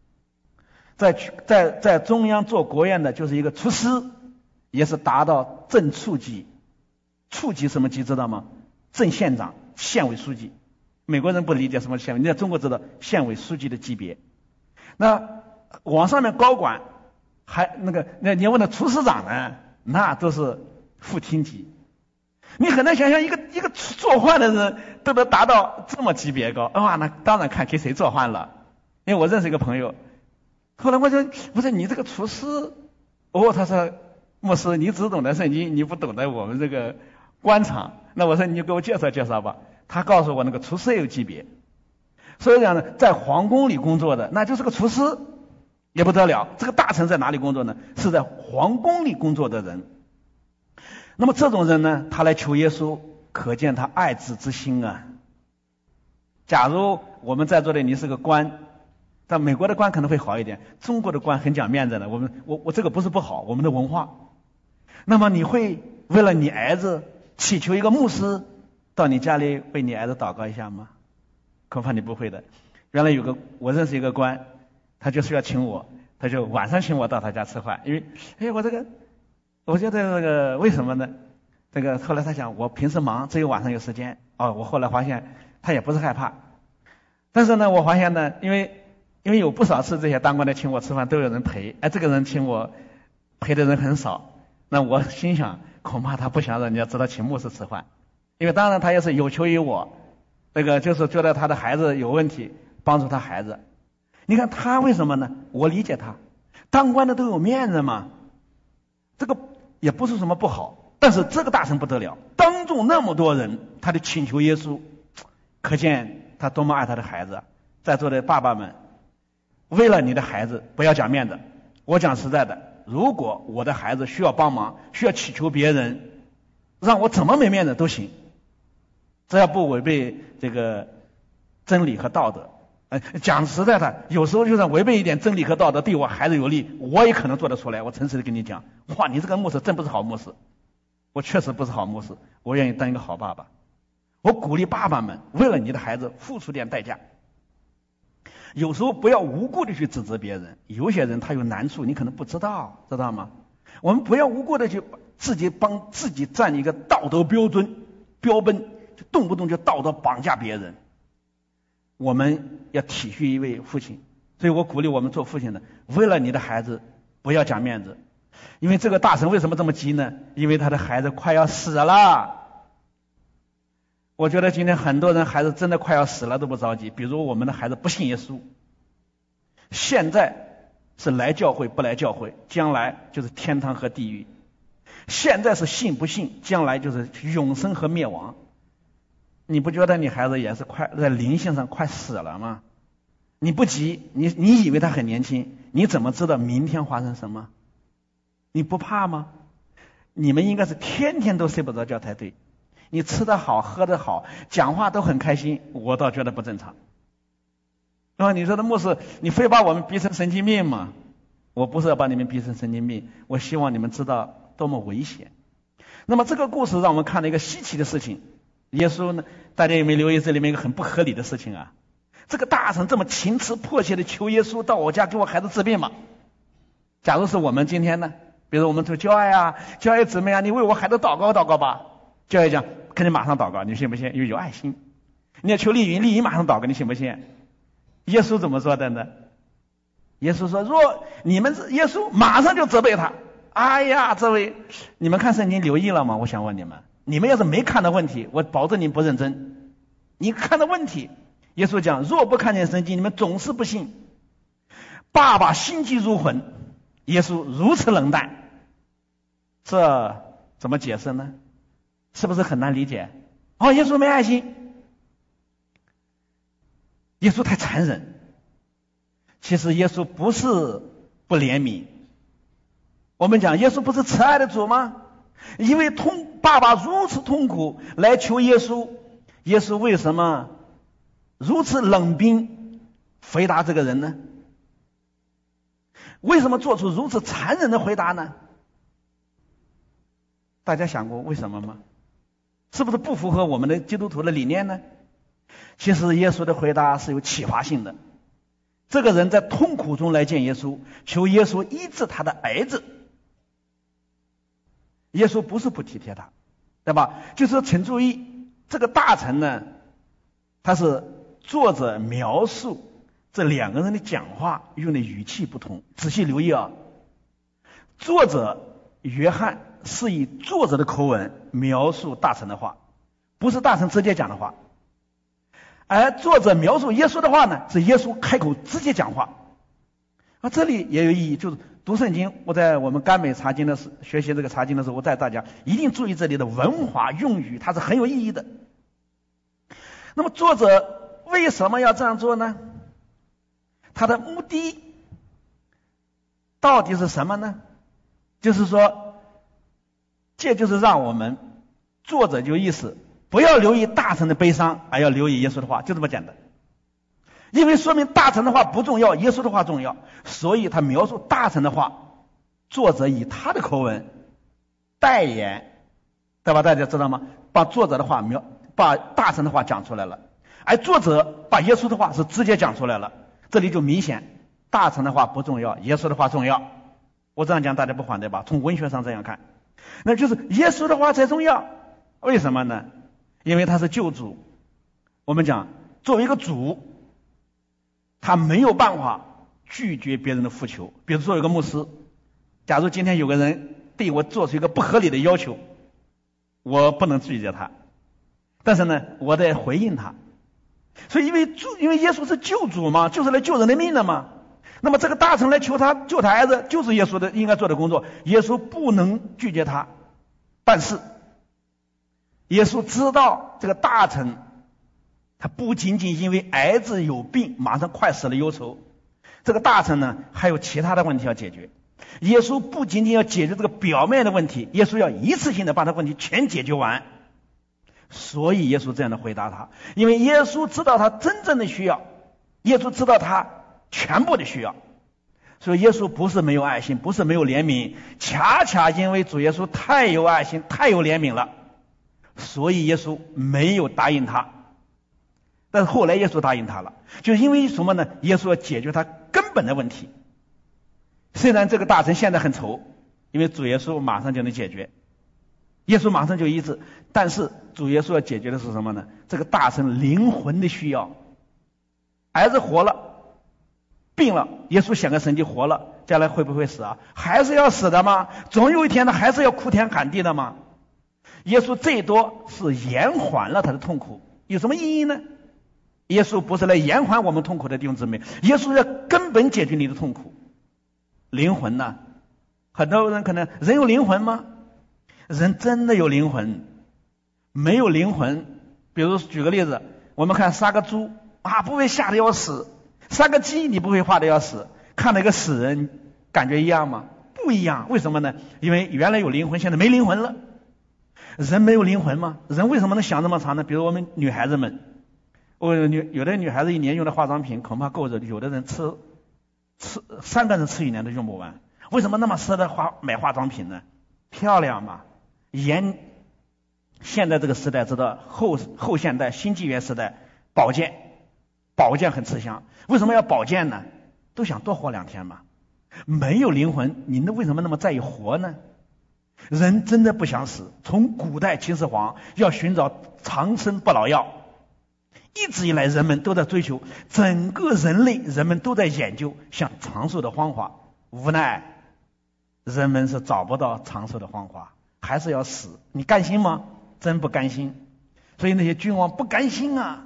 在中央做国宴的就是一个厨师，也是达到正处级。处级什么级知道吗？正县长、县委书记。美国人不理解什么县委，你在中国知道县委书记的级别。那往上面高管还那你问的厨师长呢，那都是副厅级。你很难想象一个做饭的人都能达到这么级别高，那当然看给谁做饭了。因为我认识一个朋友，后来我说你这个厨师，他说牧师你只懂得圣经，你不懂得我们这个官场。那我说你给我介绍介绍吧。他告诉我那个厨师也有级别，所以讲呢，在皇宫里工作的那就是个厨师也不得了。这个大臣在哪里工作呢？是在皇宫里工作的人。那么这种人呢，他来求耶稣，可见他爱子之心啊。假如我们在座的你是个官，但美国的官可能会好一点，中国的官很讲面子的。我这个不是不好，我们的文化。那么你会为了你儿子祈求一个牧师到你家里为你儿子祷告一下吗？恐怕你不会的。原来我认识一个官，他就是要请我，他就晚上请我到他家吃饭，因为我觉得这个为什么呢？后来他想，我平时忙，只有晚上有时间。我后来发现他也不是害怕，但是呢，我发现呢，因为有不少次这些当官的请我吃饭都有人陪，这个人请我陪的人很少，那我心想，恐怕他不想让人家知道请牧师吃饭，因为当然他也是有求于我，就是觉得他的孩子有问题，帮助他孩子。你看他为什么呢？我理解他，当官的都有面子嘛。这个也不是什么不好，但是这个大臣不得了，当众那么多人，他的请求耶稣，可见他多么爱他的孩子。在座的爸爸们，为了你的孩子不要讲面子。我讲实在的，如果我的孩子需要帮忙，需要祈求别人，让我怎么没面子都行，只要不违背这个真理和道德。讲实在的，有时候就算违背一点真理和道德，对我孩子有利，我也可能做得出来。我诚实的跟你讲，你这个牧师真不是好牧师。我确实不是好牧师，我愿意当一个好爸爸。我鼓励爸爸们，为了你的孩子付出点代价。有时候不要无故的去指责别人，有些人他有难处，你可能不知道，知道吗？我们不要无故的去帮自己站一个道德标本，就动不动就道德绑架别人。我们要体恤一位父亲，所以我鼓励我们做父亲的，为了你的孩子不要讲面子。因为这个大臣为什么这么急呢？因为他的孩子快要死了。我觉得今天很多人孩子真的快要死了都不着急，比如我们的孩子不信耶稣，现在是来教会不来教会，将来就是天堂和地狱。现在是信不信，将来就是永生和灭亡。你不觉得你孩子也是快在灵性上快死了吗？你不急，你以为他很年轻，你怎么知道明天发生什么？你不怕吗？ 你们应该是天天都睡不着觉才对。你吃得好，喝得好，讲话都很开心，我倒觉得不正常。那么你说的牧师，你非把我们逼成神经病吗？我不是要把你们逼成神经病，我希望你们知道多么危险。那么这个故事让我们看了一个稀奇的事情。耶稣呢，大家有没有留意这里面一个很不合理的事情啊？这个大臣这么情辞迫切的求耶稣到我家给我孩子治病嘛。假如是我们今天呢，比如我们做教爱啊，教爱姊妹啊，你为我孩子祷告祷告吧。教爱讲肯定马上祷告，你信不信？因为有爱心。你要求丽云，丽云马上祷告，你信不信？耶稣怎么说的呢？耶稣说，若你们耶稣马上就责备他。哎呀，这位，你们看圣经留意了吗？我想问你们，你们要是没看到问题，我保证你不认真。你看到问题，耶稣讲，若不看见圣经，你们总是不信。爸爸心急如焚，耶稣如此冷淡，这怎么解释呢？是不是很难理解？哦，耶稣没爱心，耶稣太残忍。其实耶稣不是不怜悯，我们讲耶稣不是慈爱的主吗？因为爸爸如此痛苦来求耶稣，耶稣为什么如此冷冰回答这个人呢？为什么做出如此残忍的回答呢？大家想过为什么吗？是不是不符合我们的基督徒的理念呢？其实耶稣的回答是有启发性的。这个人在痛苦中来见耶稣，求耶稣医治他的儿子。耶稣不是不体贴他，对吧？就是请注意，这个大臣呢，他是作者描述这两个人的讲话用的语气不同。仔细留意啊，作者约翰是以作者的口吻描述大臣的话，不是大臣直接讲的话。而作者描述耶稣的话呢，是耶稣开口直接讲话。这里也有意义，就是读圣经，我在我们甘美查经的时候，学习这个查经的时候，我带大家一定注意这里的文化用语，它是很有意义的。那么作者为什么要这样做呢？他的目的到底是什么呢？就是说，这就是让我们作者就意思不要留意大臣的悲伤，而要留意耶稣的话，就这么简单。因为说明大臣的话不重要，耶稣的话重要，所以他描述大臣的话，作者以他的口吻代言，对吧？大家知道吗？把作者的话把大臣的话讲出来了，而作者把耶稣的话是直接讲出来了。这里就明显大臣的话不重要，耶稣的话重要。我这样讲大家不反对吧？从文学上这样看，那就是耶稣的话才重要。为什么呢？因为他是救主。我们讲作为一个主，他没有办法拒绝别人的诉求。比如说有个牧师，假如今天有个人对我做出一个不合理的要求，我不能拒绝他，但是呢我得回应他。所以因为耶稣是救主嘛，就是来救人的命的嘛。那么这个大臣来求他救他儿子，就是耶稣的应该做的工作，耶稣不能拒绝他。但是耶稣知道这个大臣他不仅仅因为儿子有病马上快死了忧愁，这个大臣呢还有其他的问题要解决。耶稣不仅仅要解决这个表面的问题，耶稣要一次性的把他问题全解决完。所以耶稣这样的回答他，因为耶稣知道他真正的需要，耶稣知道他全部的需要。所以耶稣不是没有爱心，不是没有怜悯，恰恰因为主耶稣太有爱心太有怜悯了，所以耶稣没有答应他。但是后来耶稣答应他了，就因为什么呢？耶稣要解决他根本的问题。虽然这个大臣现在很愁，因为主耶稣马上就能解决，耶稣马上就医治，但是主耶稣要解决的是什么呢？这个大臣灵魂的需要。儿子活了，病了，耶稣显个神迹活了，将来会不会死啊？还是要死的吗？总有一天他还是要哭天喊地的吗？耶稣最多是延缓了他的痛苦，有什么意义呢？耶稣不是来延缓我们痛苦的弟兄姊妹，耶稣要根本解决你的痛苦。灵魂呢？很多人可能人有灵魂吗？人真的有灵魂？没有灵魂。比如举个例子，我们看杀个猪啊，不会吓得要死；杀个鸡你不会怕得要死。看到一个死人感觉一样吗？不不一样。为什么呢？因为原来有灵魂，现在没灵魂了。人没有灵魂吗？人为什么能想那么长呢？比如我们女孩子们，有的女孩子一年用的化妆品恐怕够着有的人吃3个人吃1年都用不完。为什么那么舍得买化妆品呢？漂亮嘛。现在这个时代知道后现代新纪元时代，保健很吃香。为什么要保健呢？都想多活2天嘛。没有灵魂，你为什么那么在意活呢？人真的不想死。从古代秦始皇要寻找长生不老药，一直以来人们都在追求，整个人类人们都在研究想长寿的方法。无奈人们是找不到长寿的方法，还是要死。你甘心吗？真不甘心。所以那些君王不甘心啊。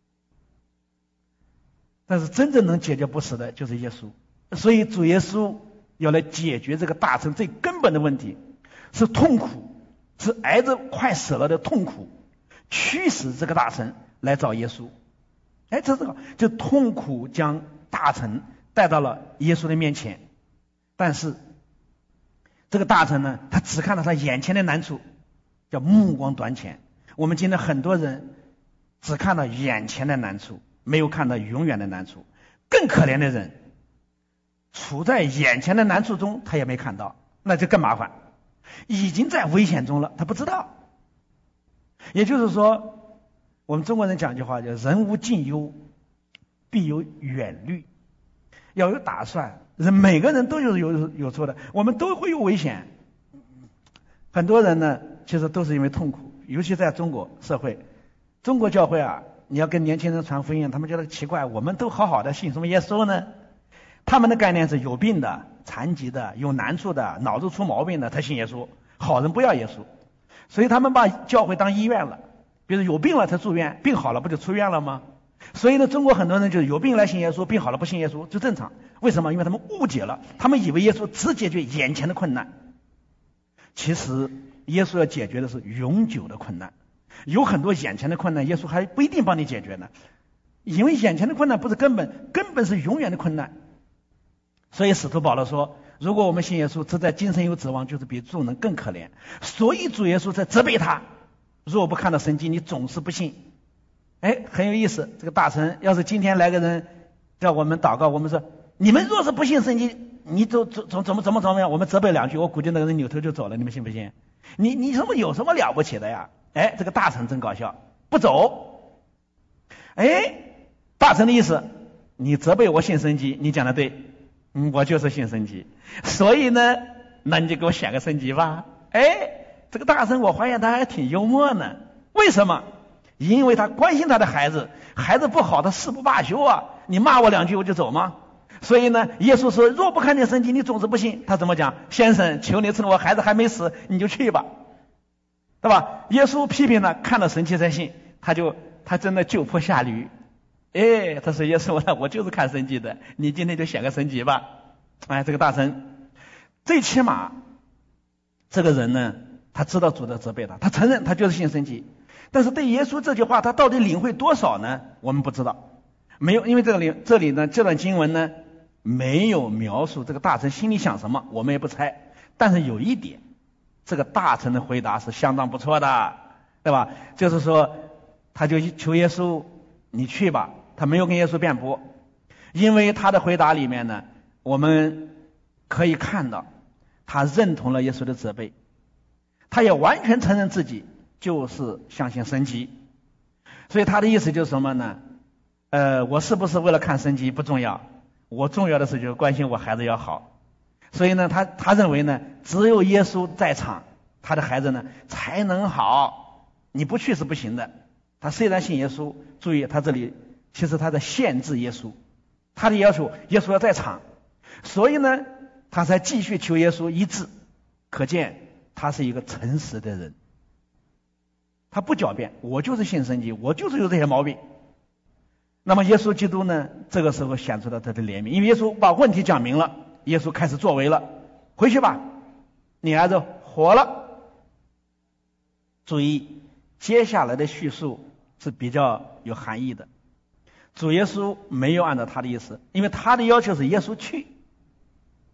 但是真正能解决不死的就是耶稣。所以主耶稣要来解决这个大臣最根本的问题，是痛苦，是儿子快死了的痛苦，驱使这个大臣来找耶稣。这痛苦将大臣带到了耶稣的面前。但是这个大臣呢，他只看到他眼前的难处，叫目光短浅。我们今天很多人只看到眼前的难处，没有看到永远的难处。更可怜的人处在眼前的难处中，他也没看到，那就更麻烦。已经在危险中了，他不知道。也就是说，我们中国人讲句话叫人无近忧，必有远虑。要有打算，每个人都有错的，我们都会有危险。很多人呢，其实都是因为痛苦，尤其在中国社会，中国教会啊，你要跟年轻人传福音，他们觉得奇怪，我们都好好的，信什么耶稣呢？他们的概念是有病的、残疾的、有难处的、脑子出毛病的他信耶稣，好人不要耶稣。所以他们把教会当医院了，比如有病了他住院，病好了不就出院了吗？所以呢，中国很多人就是有病来信耶稣，病好了不信耶稣，就正常。为什么？因为他们误解了，他们以为耶稣只解决眼前的困难。其实耶稣要解决的是永久的困难。有很多眼前的困难，耶稣还不一定帮你解决呢，因为眼前的困难不是根本是永远的困难。所以使徒保罗说，如果我们信耶稣，只在今生有指望，就是比众人更可怜。所以主耶稣在责备他，若不看到神迹，你总是不信。很有意思。这个大臣要是今天来个人叫我们祷告，我们说你们若是不信神迹，你怎么样，我们责备2句，我估计那个人扭头就走了。你们信不信？你什么有什么了不起的呀？这个大臣真搞笑，不走。大臣的意思，你责备我信神迹，你讲的对，我就是信神迹，所以呢，那你就给我选个神迹吧。这个大臣我发现他还挺幽默呢。为什么？因为他关心他的孩子，孩子不好他誓不罢休啊。你骂我2句我就走吗？所以呢，耶稣说若不看见神迹，你总是不信。他怎么讲？先生，求你趁我孩子还没死，你就去吧，对吧？耶稣批评他看到神迹才信，他真的就坡下驴。他说耶稣，我就是看神迹的，你今天就选个神迹吧。这个大臣最起码这个人呢，他知道主的责备他承认他就是信神迹。但是对耶稣这句话他到底领会多少呢？我们不知道。没有，因为这里呢，这段经文呢没有描述这个大臣心里想什么，我们也不猜。但是有一点，这个大臣的回答是相当不错的，对吧？就是说他就求耶稣你去吧，他没有跟耶稣辩驳。因为他的回答里面呢，我们可以看到他认同了耶稣的责备，他也完全承认自己就是相信神迹。所以他的意思就是什么呢？我是不是为了看神迹不重要，我重要的是就是关心我孩子要好。所以呢，他认为呢，只有耶稣在场，他的孩子呢才能好，你不去是不行的。他虽然信耶稣，注意他这里其实他在限制耶稣，他的要求耶稣要在场，所以呢他才继续求耶稣医治。可见他是一个诚实的人，他不狡辩，我就是信神迹，我就是有这些毛病。那么耶稣基督呢，这个时候显出了他的怜悯，因为耶稣把问题讲明了，耶稣开始作为了。回去吧，你儿子活了。注意接下来的叙述是比较有含义的。主耶稣没有按照他的意思，因为他的要求是耶稣去。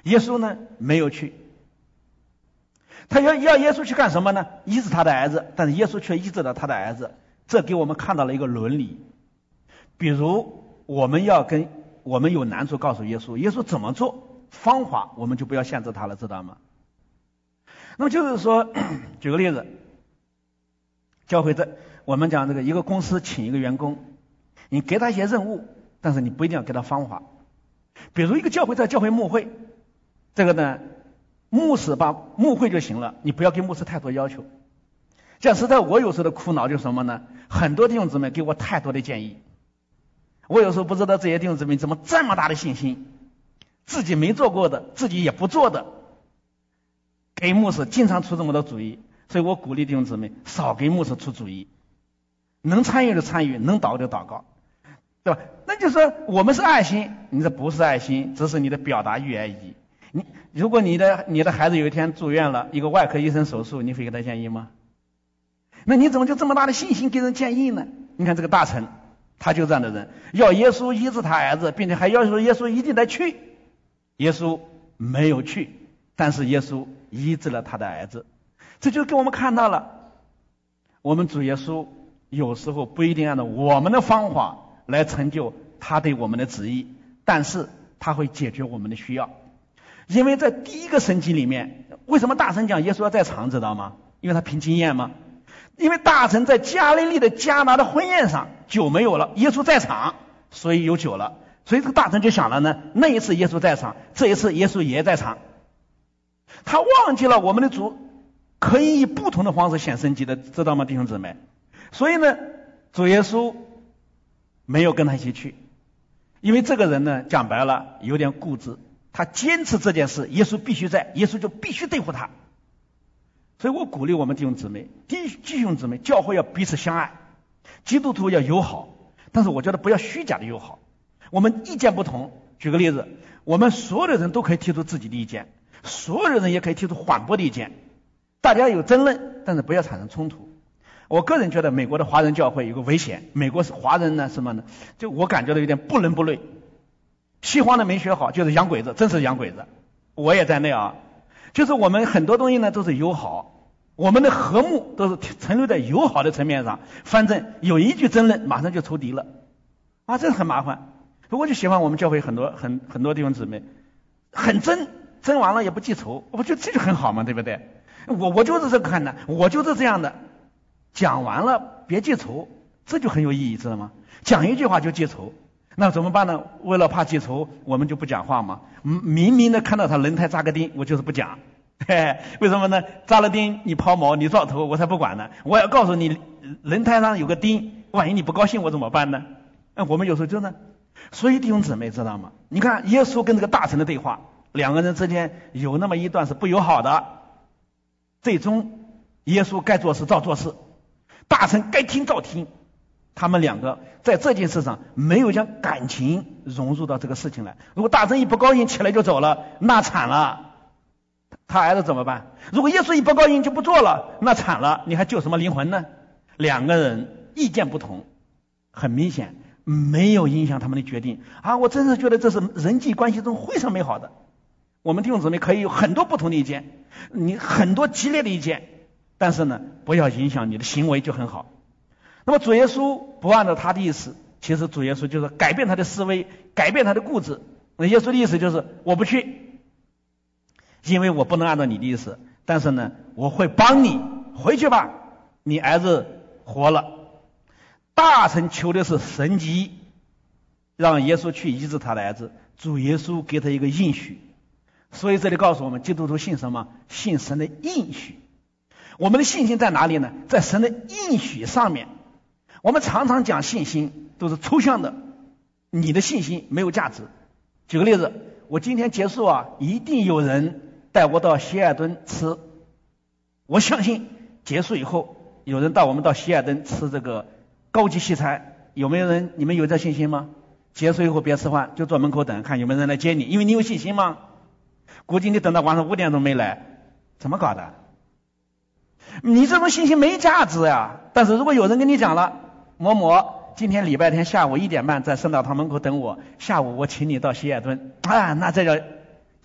耶稣呢没有去。他要耶稣去干什么呢？医治他的儿子，但是耶稣却医治了他的儿子。这给我们看到了一个伦理。比如我们有难处告诉耶稣，耶稣怎么做，方法我们就不要限制他了，知道吗？那么就是说，举个例子，教会我们讲这个一个公司请一个员工，你给他一些任务，但是你不一定要给他方法。比如一个教会在教会牧会，这个呢牧师把牧会就行了，你不要给牧师太多要求。这样实在我有时候的苦恼就是什么呢？很多弟兄姊妹给我太多的建议，我有时候不知道这些弟兄姊妹怎么这么大的信心，自己没做过的，自己也不做的，给牧师经常出这么多主意。所以我鼓励弟兄姊妹少给牧师出主意，能参与就参与，能祷告就祷告，对吧？那就是说我们是爱心，你这不是爱心，只是你的表达欲而已。如果你的孩子有一天住院了，一个外科医生手术，你会给他建议吗？那你怎么就这么大的信心给人建议呢？你看这个大臣，他就这样的人，要耶稣医治他儿子，并且还要求耶稣一定得去。耶稣没有去，但是耶稣医治了他的儿子。这就给我们看到了，我们主耶稣有时候不一定按照我们的方法来成就他对我们的旨意，但是他会解决我们的需要。因为在第一个神迹里面，为什么大臣讲耶稣要在场，知道吗？因为他凭经验吗？因为大臣在加利利的迦拿的婚宴上酒没有了，耶稣在场，所以有酒了。所以这个大臣就想了呢，那一次耶稣在场，这一次耶稣也在场。他忘记了我们的主可以以不同的方式显神迹的，知道吗，弟兄姊妹？所以呢，主耶稣没有跟他一起去，因为这个人呢，讲白了有点固执，他坚持这件事，耶稣必须在，耶稣就必须对付他。所以我鼓励我们弟兄姊妹，弟兄姊妹，教会要彼此相爱，基督徒要友好，但是我觉得不要虚假的友好。我们意见不同，举个例子，我们所有的人都可以提出自己的意见，所有的人也可以提出反驳的意见，大家有争论，但是不要产生冲突。我个人觉得美国的华人教会有个危险，美国是华人呢什么呢？就我感觉到有点不伦不类。西方的没学好，就是洋鬼子，真是洋鬼子，我也在内啊。就是我们很多东西呢都是友好，我们的和睦都是停留在友好的层面上，反正有一句争论马上就仇敌了啊，这很麻烦。我就喜欢我们教会很多弟兄姊妹很争完了也不记仇，我觉得这就很好嘛，对不对？我就是这个看的，我就是这样的，讲完了别记仇，这就很有意义，知道吗？讲一句话就记仇，那怎么办呢？为了怕记仇，我们就不讲话嘛。明明的看到他轮胎扎个钉，我就是不讲。为什么呢？扎了钉你抛锚你撞头我才不管呢，我要告诉你轮胎上有个钉，万一你不高兴我怎么办呢？我们有时候就呢，所以弟兄姊妹知道吗？你看耶稣跟这个大臣的对话，两个人之间有那么一段是不友好的，最终耶稣该做事照做事，大臣该听照听，他们两个在这件事上没有将感情融入到这个事情来。如果大臣一不高兴起来就走了，那惨了，他儿子怎么办？如果耶稣一不高兴就不做了，那惨了，你还救什么灵魂呢？两个人意见不同，很明显没有影响他们的决定啊！我真是觉得这是人际关系中非常美好的。我们弟兄姊妹可以有很多不同的意见，你很多激烈的意见，但是呢，不要影响你的行为就很好。那么主耶稣不按照他的意思，其实主耶稣就是改变他的思维，改变他的固执。那耶稣的意思就是我不去，因为我不能按照你的意思，但是呢，我会帮你回去吧，你儿子活了。大臣求的是神迹，让耶稣去医治他的儿子，主耶稣给他一个应许。所以这里告诉我们，基督徒信什么？信神的应许。我们的信心在哪里呢？在神的应许上面。我们常常讲信心都是抽象的，你的信心没有价值。举个例子，我今天结束一定有人带我到希尔顿吃，我相信结束以后有人带我们到希尔顿吃这个高级西餐，有没有人？你们有这信心吗？结束以后别吃饭，就坐门口等，看有没有人来接你，因为你有信心吗？估计你等到晚上5点钟没来，怎么搞的？你这种信心没价值呀。但是如果有人跟你讲了，某某今天礼拜天下午1点半在圣道堂门口等我，下午我请你到希尔顿啊，那这叫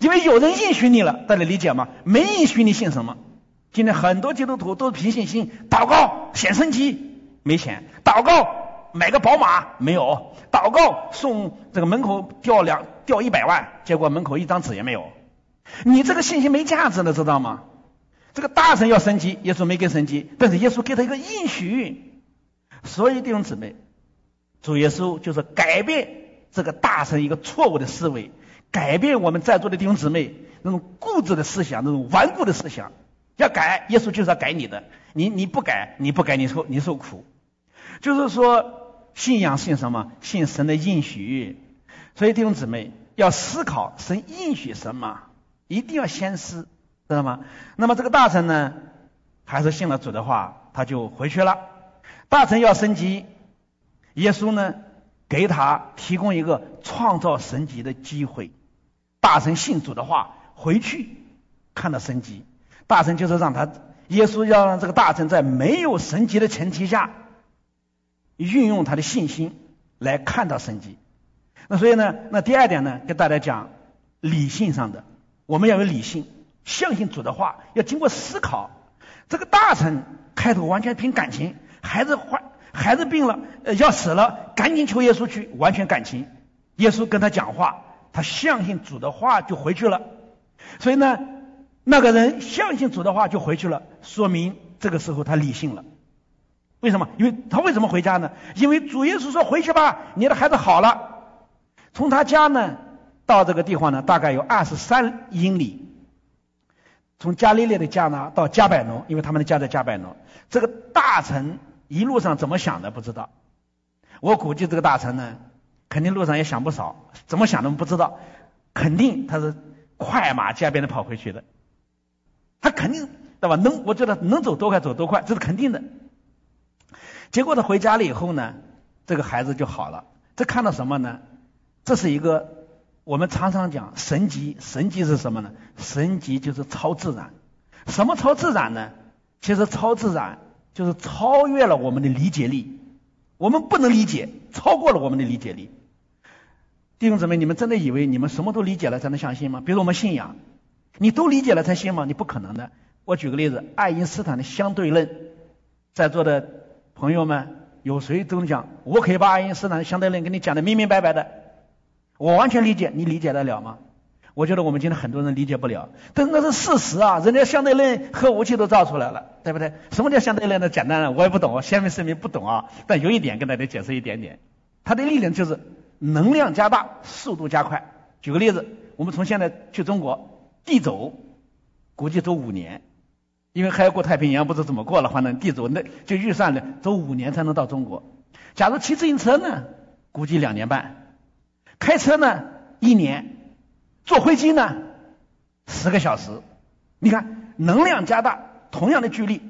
因为有人应许你了，大家理解吗？没应许你信什么？今天很多基督徒都是凭信心祷告显神迹，没钱；祷告买个宝马，没有；祷告送这个门口掉100万，结果门口一张纸也没有。你这个信心没价值的，知道吗？这个大臣要神迹，耶稣没给神迹，但是耶稣给他一个应许。所以弟兄姊妹，主耶稣就是改变这个大臣一个错误的思维，改变我们在座的弟兄姊妹那种固执的思想，那种顽固的思想。要改，耶稣就是要改你的，你不改，你受苦。就是说信仰信什么？信神的应许。所以弟兄姊妹要思考神应许什么，一定要先思，知道吗？那么这个大臣呢，还是信了主的话，他就回去了。大臣要神迹，耶稣呢给他提供一个创造神迹的机会。大臣信主的话，回去看到神迹。大臣就是耶稣要让这个大臣在没有神迹的前提下，运用他的信心来看到神迹。那所以呢，那第二点呢，跟大家讲理性上的，我们要有理性，相信主的话，要经过思考。这个大臣开头完全凭感情，孩子病了，要死了，赶紧求耶稣去，完全感情。耶稣跟他讲话，他相信主的话就回去了。所以呢，那个人相信主的话就回去了，说明这个时候他理性了。为什么？因为他为什么回家呢？因为主耶稣说回去吧，你的孩子好了。从他家呢到这个地方呢，大概有23英里。从加利利的迦拿到加百农，因为他们的家在加百农。这个大臣一路上怎么想的不知道，我估计这个大臣呢肯定路上也想不少，怎么想的不知道，肯定他是快马加鞭的跑回去的。他肯定对吧？我觉得能走多快走多快，这是肯定的。结果他回家了以后呢，这个孩子就好了。这看到什么呢？这是一个我们常常讲神迹。神迹是什么呢？神迹就是超自然。什么超自然呢？其实超自然就是超越了我们的理解力，我们不能理解，超过了我们的理解力。弟兄姊妹，你们真的以为你们什么都理解了才能相信吗？比如我们信仰，你都理解了才信吗？你不可能的。我举个例子，爱因斯坦的相对论，在座的朋友们有谁都能讲，我可以把爱因斯坦的相对论给你讲得明明白白的，我完全理解，你理解得了吗？我觉得我们今天很多人理解不了，但是那是事实啊，人家相对论核武器都造出来了，对不对？什么叫相对论呢？简单了，我也不懂，先声明不懂啊，但有一点跟大家解释一点点，它的力量就是能量加大，速度加快。举个例子，我们从现在去中国地走，估计走5年，因为还要过太平洋，不知怎么过了，反正地走那就预算了走5年才能到中国。假如骑自行车呢，估计2年半，开车呢1年，坐飞机呢10个小时。你看能量加大，同样的距离，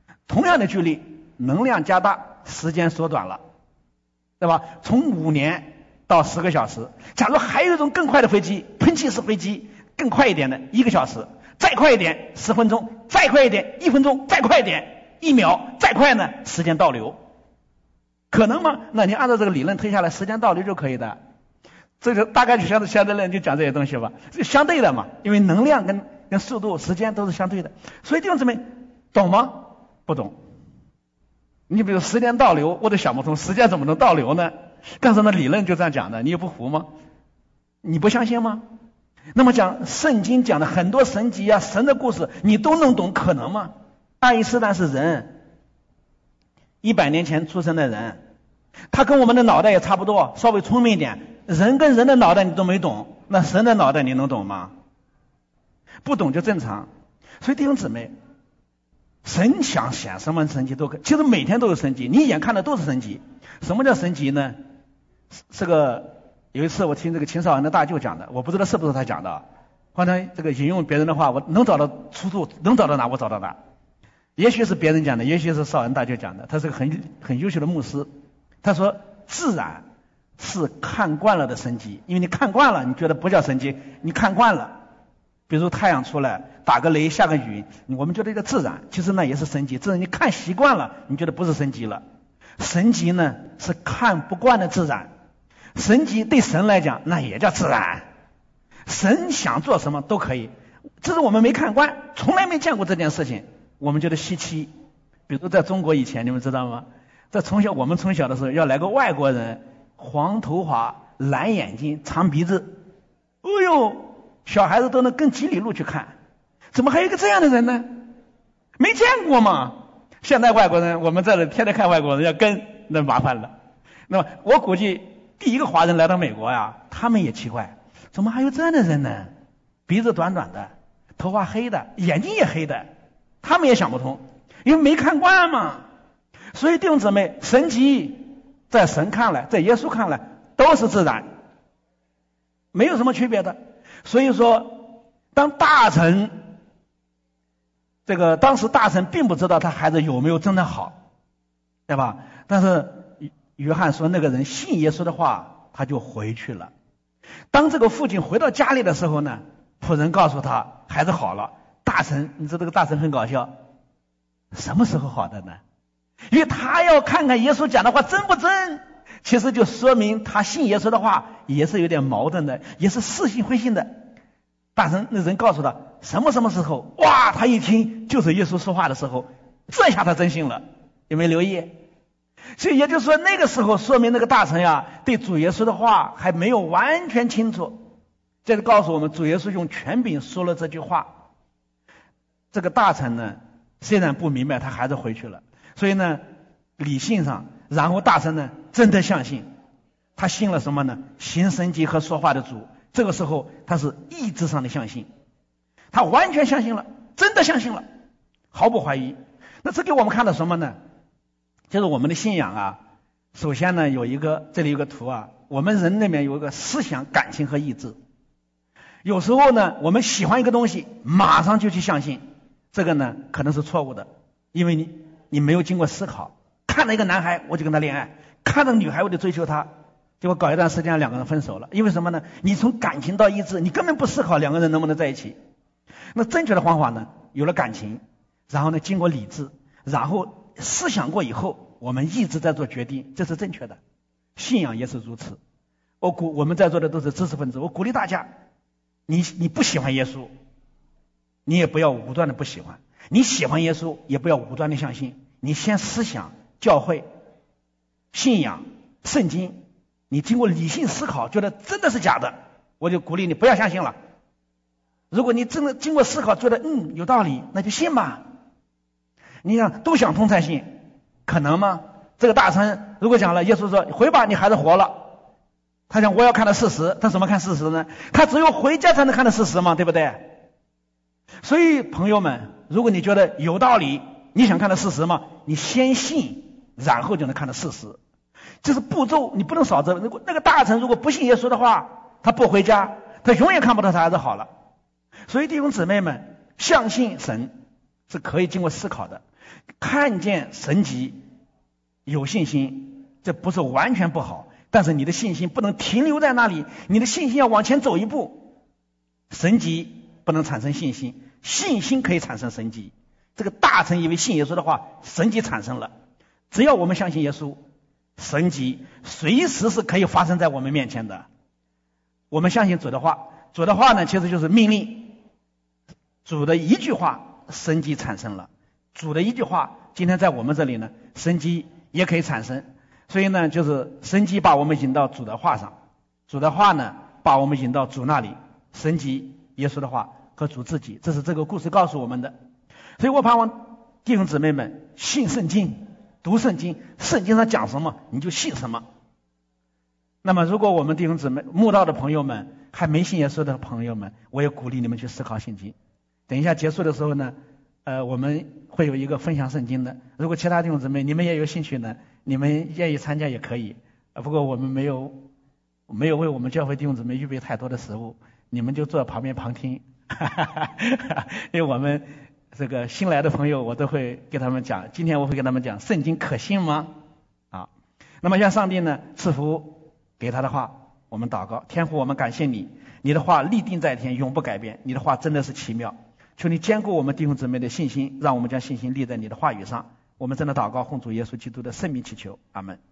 能量加大，时间缩短了，对吧？从5年到10个小时。假如还有一种更快的飞机，喷气式飞机，更快一点的1个小时，再快一点10分钟，再快一点1分钟，再快一点1秒，再快呢时间倒流。可能吗？那你按照这个理论推下来，时间倒流就可以的。这个大概就相对论就讲这些东西吧，是相对的嘛，因为能量跟速度、时间都是相对的。所以弟兄姊妹，懂吗？不懂。你比如时间倒流，我都想不通，时间怎么能倒流呢？但是呢，理论就这样讲的，你也不服吗？你不相信吗？那么讲圣经讲的很多神迹啊、神的故事，你都能懂，可能吗？爱因斯坦是人，100年前出生的人，他跟我们的脑袋也差不多，稍微聪明一点。人跟人的脑袋你都没懂，那神的脑袋你能懂吗？不懂就正常。所以弟兄姊妹，神想显什么神迹都可以，其实每天都有神迹，你一眼看的都是神迹。什么叫神迹呢？这个有一次我听这个秦少安的大舅讲的，我不知道是不是他讲的，反正这个引用别人的话，我能找到出处，能找到哪我找到哪。也许是别人讲的，也许是少安大舅讲的，他是个很优秀的牧师。他说自然是看惯了的神迹，因为你看惯了，你觉得不叫神迹，你看惯了。比如太阳出来，打个雷，下个雨，我们觉得这个自然，其实那也是神迹。这是你看习惯了，你觉得不是神迹了。神迹呢是看不惯的自然，神迹对神来讲那也叫自然。 神想做什么都可以，这是我们没看惯，从来没见过这件事情，我们觉得稀奇。比如在中国以前，你们知道吗？我们从小的时候要来个外国人，黄头发、蓝眼睛、长鼻子，哎呦，小孩子都能跟几里路去看，怎么还有一个这样的人呢？没见过嘛。现在外国人，我们这里天天看外国人要跟，那麻烦了。那么我估计第一个华人来到美国呀，他们也奇怪，怎么还有这样的人呢？鼻子短短的，头发黑的，眼睛也黑的，他们也想不通，因为没看惯嘛。所以弟兄姊妹，神迹在神看来，在耶稣看来都是自然，没有什么区别的。所以说当时大臣并不知道他孩子有没有真的好，对吧？但是约翰说那个人信耶稣的话，他就回去了。当这个父亲回到家里的时候呢，仆人告诉他孩子好了。大臣，你知道这个大臣很搞笑，什么时候好的呢？因为他要看看耶稣讲的话真不真，其实就说明他信耶稣的话也是有点矛盾的，也是似信非信的。大臣那人告诉他什么时候，哇，他一听就是耶稣说话的时候，这下他真信了。有没有留意？所以也就是说那个时候说明那个大臣呀对主耶稣的话还没有完全清楚。这就告诉我们主耶稣用权柄说了这句话。这个大臣呢虽然不明白，他还是回去了。所以呢理性上，然后大臣呢真的相信，他信了什么呢？行神迹和说话的主。这个时候他是意志上的相信，他完全相信了，真的相信了，毫不怀疑。那这给我们看到什么呢？就是我们的信仰啊，首先呢这里有个图啊，我们人里面有一个思想、感情和意志。有时候呢我们喜欢一个东西，马上就去相信，这个呢可能是错误的，因为你没有经过思考。看到一个男孩我就跟他恋爱，看到女孩我就追求他，结果搞一段时间两个人分手了。因为什么呢？你从感情到意志，你根本不思考两个人能不能在一起。那正确的方法呢，有了感情，然后呢经过理智，然后思想过以后，我们意志在做决定，这是正确的。信仰也是如此。我们在座的都是知识分子，我鼓励大家，你不喜欢耶稣，你也不要武断的不喜欢；你喜欢耶稣，也不要武断的相信。你先思想教会、信仰、圣经，你经过理性思考，觉得真的是假的，我就鼓励你不要相信了。如果你真的经过思考觉得有道理，那就信吧。你想都想通才信，可能吗？这个大臣如果讲了，耶稣说回吧，你孩子活了，他讲我要看到事实，他怎么看事实呢？他只有回家才能看到事实嘛，对不对？所以朋友们，如果你觉得有道理，你想看到事实吗？你先信，然后就能看到事实。这是步骤，你不能少这。那个大臣如果不信耶稣的话，他不回家，他永远看不到他孩子好了。所以弟兄姊妹们，相信神是可以经过思考的，看见神迹有信心，这不是完全不好，但是你的信心不能停留在那里，你的信心要往前走一步。神迹不能产生信心，信心可以产生神迹。这个大臣以为信耶稣的话，神迹产生了。只要我们相信耶稣，神迹随时是可以发生在我们面前的。我们相信主的话，主的话呢其实就是命令，主的一句话神迹产生了，主的一句话今天在我们这里呢神迹也可以产生。所以呢就是神迹把我们引到主的话上，主的话呢把我们引到主那里，神迹耶稣的话和主自己，这是这个故事告诉我们的。所以我盼望弟兄姊妹们信圣经，读圣经，圣经上讲什么你就信什么。那么如果我们弟兄姊妹慕道的朋友们还没信耶稣的朋友们，我也鼓励你们去思考圣经。等一下结束的时候呢我们会有一个分享圣经的，如果其他弟兄姊妹你们也有兴趣呢，你们愿意参加也可以。不过我们没有为我们教会弟兄姊妹预备太多的食物，你们就坐旁边旁听因为我们这个新来的朋友我都会给他们讲，今天我会给他们讲圣经可信吗啊。那么愿上帝呢赐福给他的话，我们祷告。天父，我们感谢你，你的话立定在天，永不改变，你的话真的是奇妙，求你坚固我们弟兄姊妹的信心，让我们将信心立在你的话语上。我们真的祷告奉主耶稣基督的圣名祈求，阿们。